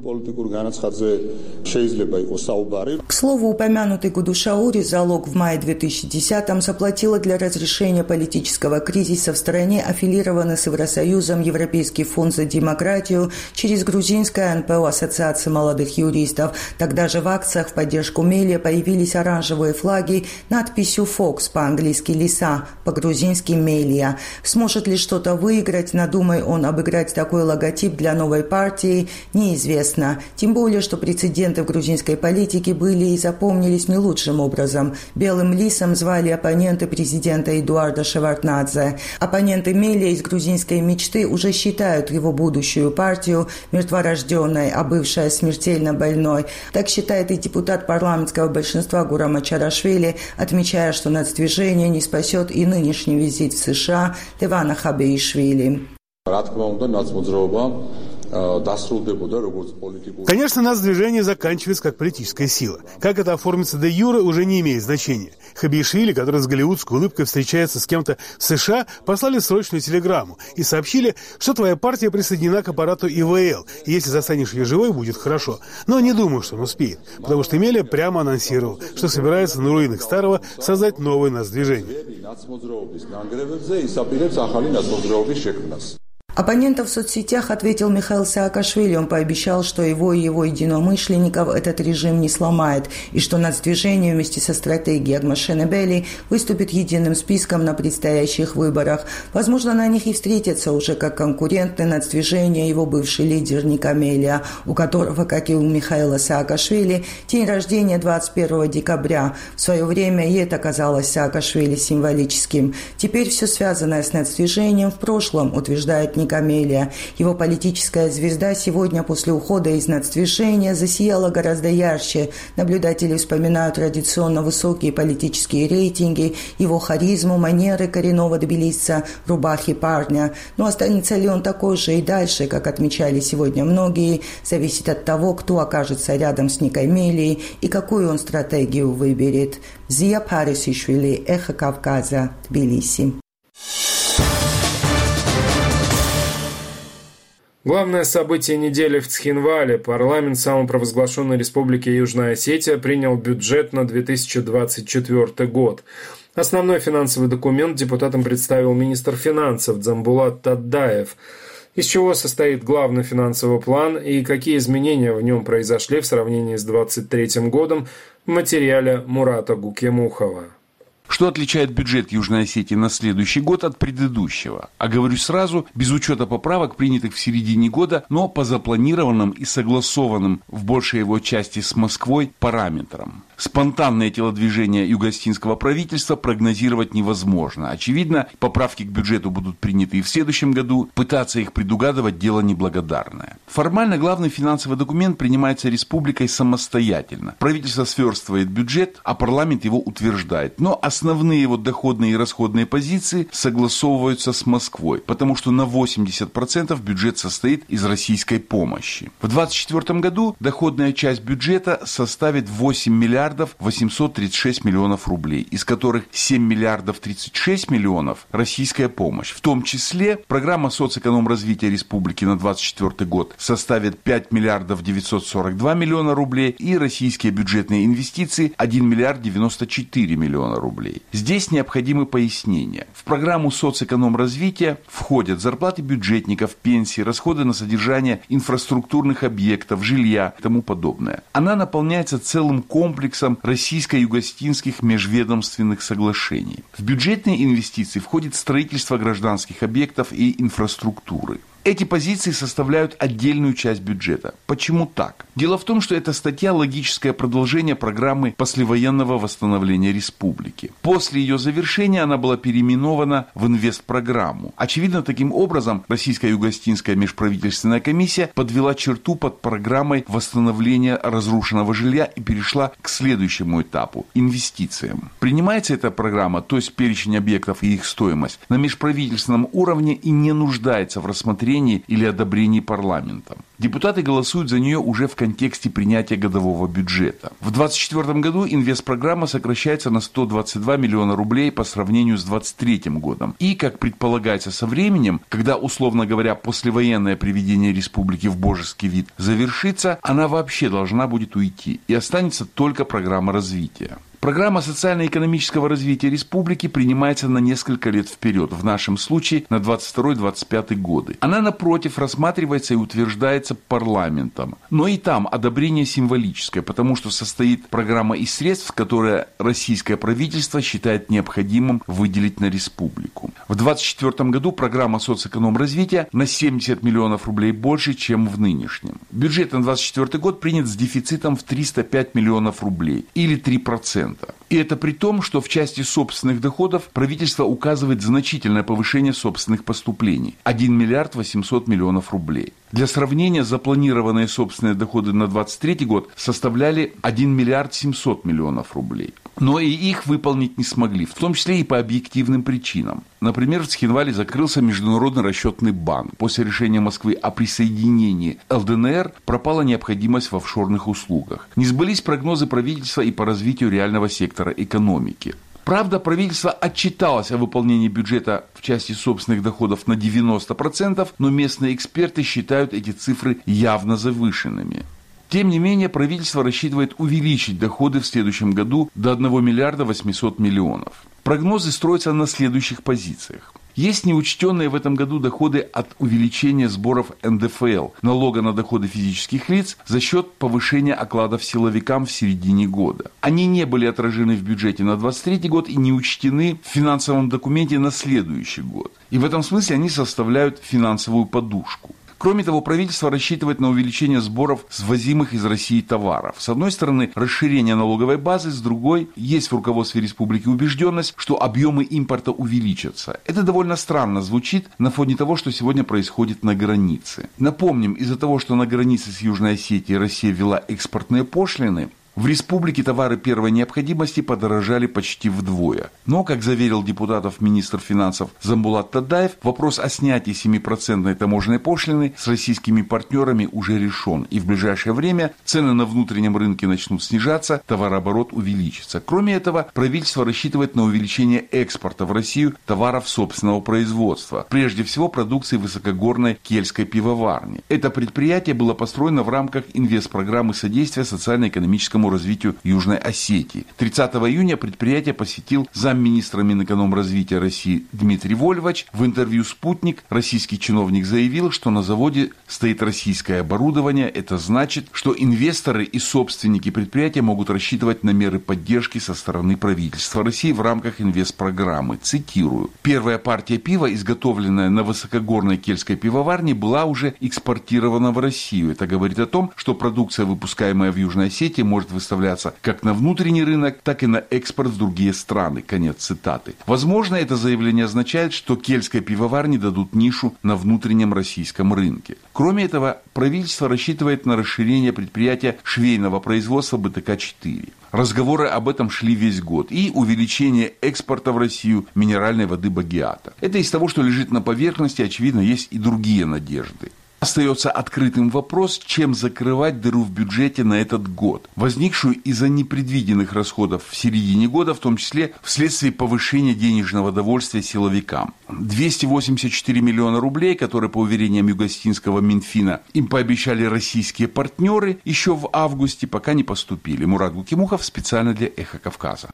К слову, упомянутый Гудушаури залог в мае две тысячи десятом заплатила для разрешения политического кризиса в стране аффилированный с Евросоюзом Европейский фонд за демократию через грузинское эн пэ о Ассоциация молодых юристов. Тогда же в акциях в поддержку Мелия появились оранжевые флаги надписью «Фокс» по-английски «Лиса», по-грузински «Мелия». Сможет ли что-то выиграть, надумай он обыграть такой логотип для новой партии, неизвестно. Тем более, что прецеденты в грузинской политике были и запомнились не лучшим образом. Белым лисом звали оппоненты президента Эдуарда Шеварднадзе. Оппоненты Мелия из грузинской мечты уже считают его будущую партию мертворожденной, а бывшая смертельно больной. Так считает и депутат парламентского большинства Гурам Ачарашвили, отмечая, что нацдвижение не спасет и нынешний визит в США Левана Хабеишвили. Конечно, нацдвижение заканчивается как политическая сила. Как это оформится де юре, уже не имеет значения. Хабиишвили, который с голливудской улыбкой встречается с кем-то в США, послали срочную телеграмму и сообщили, что твоя партия присоединена к аппарату и вэ эл, и если застанешь ее живой, будет хорошо. Но не думаю, что он успеет, потому что Мелия прямо анонсировал, что собирается на руинах старого создать новое нацдвижение. Оппонентов в соцсетях ответил Михаил Саакашвили. Он пообещал, что его и его единомышленников этот режим не сломает, и что нацдвижение вместе со стратегией Агмашене Бели выступит единым списком на предстоящих выборах. Возможно, на них и встретятся уже как конкуренты нацдвижения его бывший лидер Ника Мелия, у которого, как и у Михаила Саакашвили, день рождения двадцать первого декабря. В свое время и это казалось Саакашвили символическим. Теперь все связанное с нацдвижением в прошлом, утверждает Ника Мелия. Его политическая звезда сегодня после ухода из нацдвижения засияла гораздо ярче. Наблюдатели вспоминают традиционно высокие политические рейтинги, его харизму, манеры коренного тбилисца, рубахи парня. Но останется ли он такой же и дальше, как отмечали сегодня многие, зависит от того, кто окажется рядом с Никой Мелией и какую он стратегию выберет. Зия Парисишвили, Эхо Кавказа, Тбилиси. Главное событие недели в Цхинвале. Парламент самопровозглашенной республики Южная Осетия принял бюджет на две тысячи двадцать четвёртый год. Основной финансовый документ депутатам представил министр финансов Дзамбулат Таддаев. Из чего состоит главный финансовый план и какие изменения в нем произошли в сравнении с двадцать третьим годом, в материале Мурата Гукемухова. Что отличает бюджет Южной Осетии на следующий год от предыдущего? А говорю сразу, без учета поправок, принятых в середине года, но по запланированным и согласованным в большей его части с Москвой параметрам. Спонтанное телодвижение юго-осетинского правительства прогнозировать невозможно. Очевидно, поправки к бюджету будут приняты и в следующем году. Пытаться их предугадывать – дело неблагодарное. Формально главный финансовый документ принимается республикой самостоятельно. Правительство сверстывает бюджет, а парламент его утверждает. Но основные его доходные и расходные позиции согласовываются с Москвой, потому что на восемьдесят процентов бюджет состоит из российской помощи. В две тысячи двадцать четвёртом году доходная часть бюджета составит восемь миллиардов восемьсот тридцать шесть миллионов рублей, из которых семь миллиардов тридцать шесть миллионов российская помощь. В том числе программа соцэкономразвития республики на двадцать четвёртый год составит пять миллиардов девятьсот сорок два миллиона рублей и российские бюджетные инвестиции один миллиард девяносто четыре миллиона рублей. Здесь необходимы пояснения. В программу соцэкономразвития входят зарплаты бюджетников, пенсии, расходы на содержание инфраструктурных объектов, жилья и тому подобное. Она наполняется целым комплексом российско-юго-осетинских межведомственных соглашений. В бюджетные инвестиции входит строительство гражданских объектов и инфраструктуры. Эти позиции составляют отдельную часть бюджета. Почему так? Дело в том, что эта статья – логическое продолжение программы послевоенного восстановления республики. После ее завершения она была переименована в инвестпрограмму. Очевидно, таким образом Российская юго-осетинская межправительственная комиссия подвела черту под программой восстановления разрушенного жилья и перешла к следующему этапу – инвестициям. Принимается эта программа, то есть перечень объектов и их стоимость, на межправительственном уровне и не нуждается в рассмотрении рассмотрении или одобрении парламентом. Депутаты голосуют за нее уже в контексте принятия годового бюджета. В две тысячи двадцать четвёртом году инвестпрограмма сокращается на сто двадцать два миллиона рублей по сравнению с две тысячи двадцать третьим годом. И, как предполагается со временем, когда, условно говоря, послевоенное приведение республики в божеский вид завершится, она вообще должна будет уйти, и останется только программа развития. Программа социально-экономического развития республики принимается на несколько лет вперед, в нашем случае на двадцать второй — двадцать пятый годы. Она, напротив, рассматривается и утверждается парламентом. Но и там одобрение символическое, потому что состоит программа из средств, которые российское правительство считает необходимым выделить на республику. В две тысячи двадцать четвёртом году программа соцэкономразвития на семьдесят миллионов рублей больше, чем в нынешнем. Бюджет на две тысячи двадцать четвёртый год принят с дефицитом в триста пять миллионов рублей, или три процента. И это при том, что в части собственных доходов правительство указывает значительное повышение собственных поступлений – один миллиард восемьсот миллионов рублей. Для сравнения, запланированные собственные доходы на две тысячи двадцать третий год составляли один миллиард семьсот миллионов рублей. Но и их выполнить не смогли, в том числе и по объективным причинам. Например, в Цхинвале закрылся Международный расчетный банк. После решения Москвы о присоединении эл дэ эн эр пропала необходимость в офшорных услугах. Не сбылись прогнозы правительства и по развитию реального сектора экономики. Правда, правительство отчиталось о выполнении бюджета в части собственных доходов на девяносто процентов, но местные эксперты считают эти цифры явно завышенными. Тем не менее, правительство рассчитывает увеличить доходы в следующем году до одного миллиарда восьмисот миллионов. Прогнозы строятся на следующих позициях. Есть неучтенные в этом году доходы от увеличения сборов эн дэ эф эл, налога на доходы физических лиц, за счет повышения окладов силовикам в середине года. Они не были отражены в бюджете на двадцать третий год и не учтены в финансовом документе на следующий год. И в этом смысле они составляют финансовую подушку. Кроме того, правительство рассчитывает на увеличение сборов с ввозимых из России товаров. С одной стороны, расширение налоговой базы, с другой, есть в руководстве республики убежденность, что объемы импорта увеличатся. Это довольно странно звучит на фоне того, что сегодня происходит на границе. Напомним, из-за того, что на границе с Южной Осетией Россия ввела экспортные пошлины, в республике товары первой необходимости подорожали почти вдвое. Но, как заверил депутатов министр финансов Замбулат Тадаев, вопрос о снятии семипроцентной таможенной пошлины с российскими партнерами уже решен. И в ближайшее время цены на внутреннем рынке начнут снижаться, товарооборот увеличится. Кроме этого, правительство рассчитывает на увеличение экспорта в Россию товаров собственного производства. Прежде всего, продукции высокогорной Кельской пивоварни. Это предприятие было построено в рамках инвестпрограммы содействия социально-экономическому развитию Южной Осетии. тридцатого июня предприятие посетил замминистра Минэкономразвития России Дмитрий Вольвач. В интервью «Спутник» российский чиновник заявил, что на заводе стоит российское оборудование. Это значит, что инвесторы и собственники предприятия могут рассчитывать на меры поддержки со стороны правительства России в рамках инвестпрограммы. Цитирую. Первая партия пива, изготовленная на высокогорной Кельской пивоварне, была уже экспортирована в Россию. Это говорит о том, что продукция, выпускаемая в Южной Осетии, может выставляться как на внутренний рынок, так и на экспорт в другие страны. Конец цитаты. Возможно, это заявление означает, что Кельской пивоварне дадут нишу на внутреннем российском рынке. Кроме этого, правительство рассчитывает на расширение предприятия швейного производства бэ тэ ка четыре. Разговоры об этом шли весь год. И увеличение экспорта в Россию минеральной воды Багиата. Это из того, что лежит на поверхности, очевидно, есть и другие надежды. Остается открытым вопрос, чем закрывать дыру в бюджете на этот год, возникшую из-за непредвиденных расходов в середине года, в том числе вследствие повышения денежного довольствия силовикам. двести восемьдесят четыре миллиона рублей, которые, по уверениям Югостинского Минфина, им пообещали российские партнеры, еще в августе пока не поступили. Мурат Гукимухов специально для «Эхо Кавказа».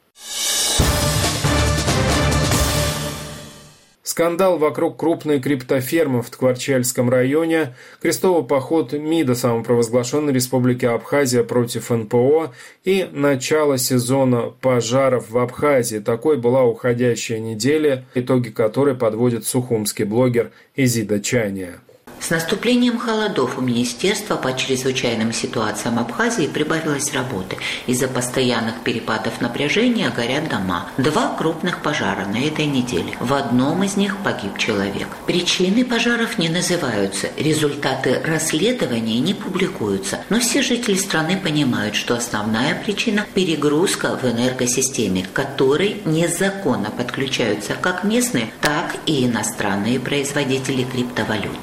Скандал вокруг крупной криптофермы в Ткварчальском районе, крестовый поход МИДа самопровозглашенной Республики Абхазия против эн пэ о и начало сезона пожаров в Абхазии. Такой была уходящая неделя, итоги которой подводит сухумский блогер Изида Чайния. С наступлением холодов у Министерства по чрезвычайным ситуациям Абхазии прибавилось работы. Из-за постоянных перепадов напряжения горят дома. Два крупных пожара на этой неделе. В одном из них погиб человек. Причины пожаров не называются, результаты расследования не публикуются. Но все жители страны понимают, что основная причина – перегрузка в энергосистеме, к которой незаконно подключаются как местные, так и иностранные производители криптовалюты. По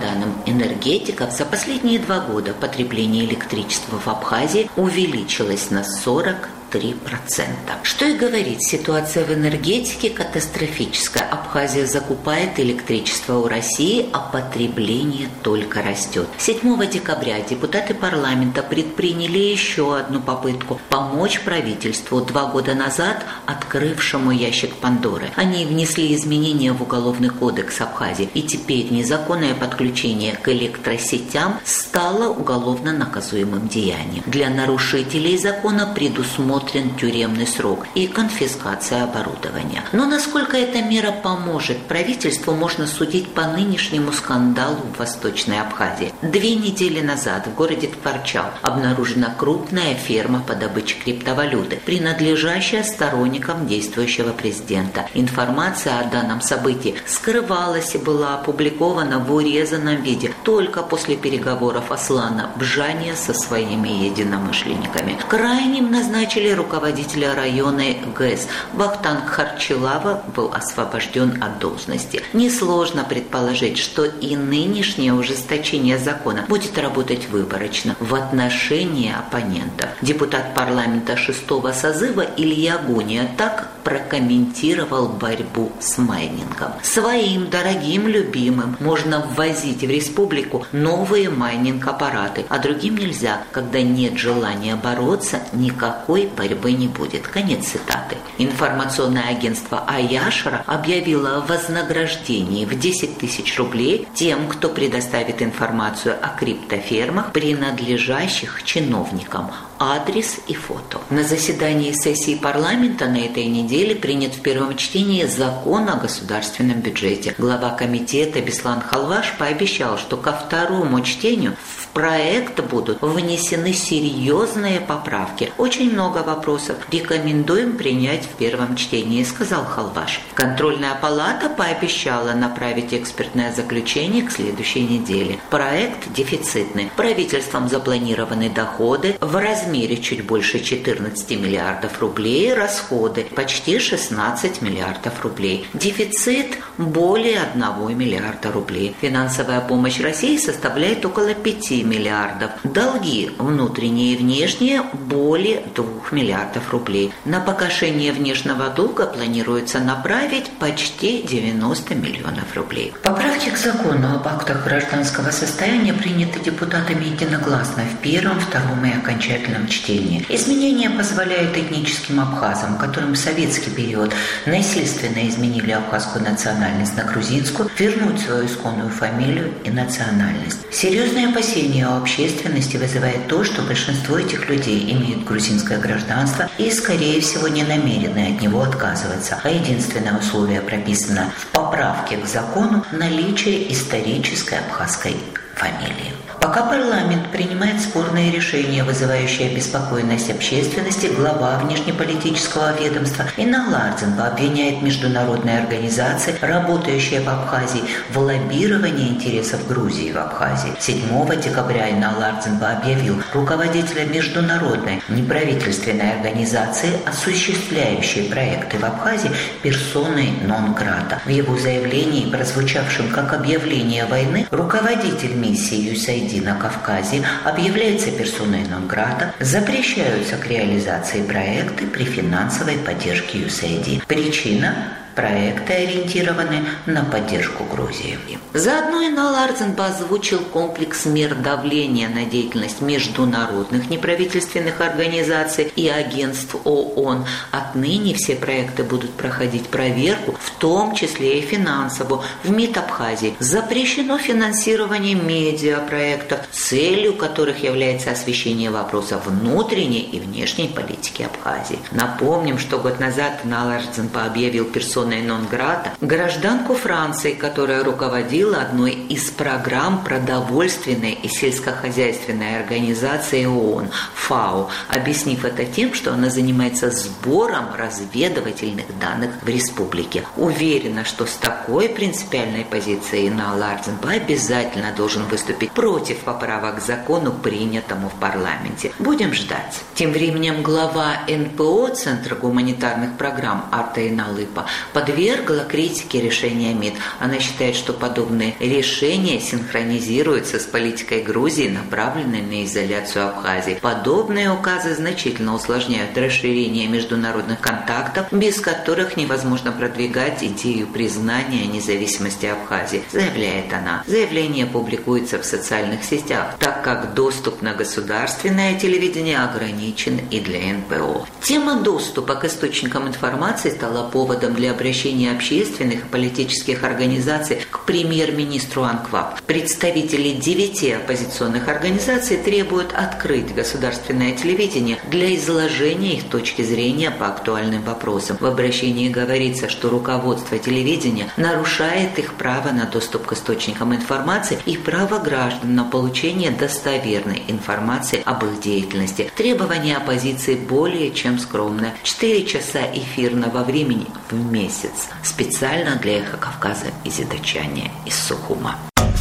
данным энергетиков, за последние два года потребление электричества в Абхазии увеличилось на сорок три процента. Что и говорить, ситуация в энергетике катастрофическая. Абхазия закупает электричество у России, а потребление только растет. седьмого декабря депутаты парламента предприняли еще одну попытку помочь правительству, два года назад открывшему ящик Пандоры. Они внесли изменения в Уголовный кодекс Абхазии, и теперь незаконное подключение к электросетям стало уголовно наказуемым деянием. Для нарушителей закона предусмотрено тюремный срок и конфискация оборудования. Но насколько эта мера поможет правительству, можно судить по нынешнему скандалу в Восточной Абхазии. Две недели назад в городе Тхварчал обнаружена крупная ферма по добыче криптовалюты, принадлежащая сторонникам действующего президента. Информация о данном событии скрывалась и была опубликована в урезанном виде только после переговоров Аслана Бжания со своими единомышленниками. Крайним назначили руководителя района ГЭС. Вахтанг Харчилава был освобожден от должности. Несложно предположить, что и нынешнее ужесточение закона будет работать выборочно в отношении оппонентов. Депутат парламента шестого созыва Илья Гуния так прокомментировал борьбу с майнингом. Своим дорогим любимым можно ввозить в республику новые майнинг-аппараты, а другим нельзя. Когда нет желания бороться, никакой борьбы не будет. Конец цитаты. Информационное агентство Аяшра объявило о вознаграждении в десять тысяч рублей тем, кто предоставит информацию о криптофермах, принадлежащих чиновникам. Адрес и фото. На заседании сессии парламента на этой неделе принят в первом чтении закон о государственном бюджете. Глава комитета Беслан Халваш пообещал, что ко второму чтению в проект будут внесены серьезные поправки. Очень много вопросов. Рекомендуем принять в первом чтении, сказал Халваш. Контрольная палата пообещала направить экспертное заключение к следующей неделе. Проект дефицитный. Правительством запланированы доходы в размере чуть больше четырнадцати миллиардов рублей, расходы почти шестнадцать миллиардов рублей. Дефицит более одного миллиарда рублей. Финансовая помощь России составляет около пяти миллиардов. Долги внутренние и внешние более двух миллиардов рублей. На погашение внешнего долга планируется направить почти девяносто миллионов рублей. Поправки к закону об актах гражданского состояния приняты депутатами единогласно в первом, втором и окончательном чтении. Изменения позволяют этническим абхазам, которым в советский период насильственно изменили абхазскую национальность на грузинскую, вернуть свою исконную фамилию и национальность. Серьезные опасения у общественности вызывает то, что большинство этих людей имеют грузинское гражданство и, скорее всего, не намерены от него отказываться. А единственное условие прописано в поправке к закону – наличие исторической абхазской фамилии. Пока парламент принимает спорные решения, вызывающие обеспокоенность общественности, глава внешнеполитического ведомства Инал Ардзинба обвиняет международные организации, работающие в Абхазии, в лоббировании интересов Грузии в Абхазии. седьмого декабря Инал Ардзинба объявил руководителя международной неправительственной организации, осуществляющей проекты в Абхазии, персоной нон-грата. В его заявлении, прозвучавшем как объявление войны, руководитель миссии ю эс эй ай ди на Кавказе объявляется персоной нон-грата, запрещаются к реализации проекты при финансовой поддержке ю эс эй ай ди. Причина – проекты ориентированы на поддержку Грузии. Заодно Инал Ардзинба озвучил комплекс мер давления на деятельность международных неправительственных организаций и агентств ООН. Отныне все проекты будут проходить проверку, в том числе и финансовую, в МИД Абхазии. Запрещено финансирование медиапроектов, целью которых является освещение вопросов внутренней и внешней политики Абхазии. Напомним, что год назад Инал Ардзинба объявил персоной нон-грата гражданку Франции, которая руководила одной из программ продовольственной и сельскохозяйственной организации ООН ФАО, объяснив это тем, что она занимается сбором разведывательных данных в республике. Уверена, что с такой принципиальной позицией Инал Ардзинба обязательно должен выступить против поправок к закону, принятому в парламенте. Будем ждать. Тем временем глава эн пэ о Центра гуманитарных программ Арта Иналыпа подвергла критике решения МИД. Она считает, что подобные решения синхронизируются с политикой Грузии, направленной на изоляцию Абхазии. Подобные указы значительно усложняют расширение международных контактов, без которых невозможно продвигать идею признания независимости Абхазии, заявляет она. Заявление публикуется в социальных сетях, так как доступ на государственное телевидение ограничен и для эн пэ о. Тема доступа к источникам информации стала поводом для обращения общественных и политических организаций к премьер-министру АНКВАП. Представители девяти оппозиционных организаций требуют открыть государственное телевидение для изложения их точки зрения по актуальным вопросам. В обращении говорится, что руководство телевидения нарушает их право на доступ к источникам информации и право граждан на получение достоверной информации об их деятельности. Требования оппозиции более чем скромное. Четыре часа эфирного времени в месяц. Специально для «Эхо Кавказа» из Идачания, из Сухума.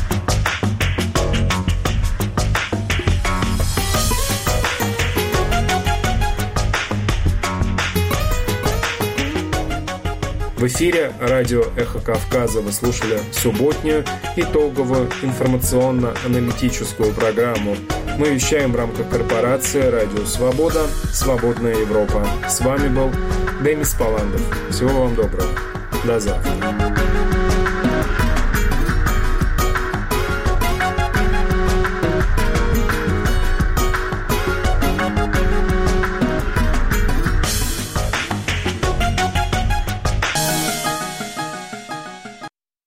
В эфире радио «Эхо Кавказа» вы слушали субботнюю итоговую информационно-аналитическую программу. Мы вещаем в рамках корпорации «Радио Свобода. Свободная Европа». С вами был Демис Паландов. Всего вам доброго. До завтра.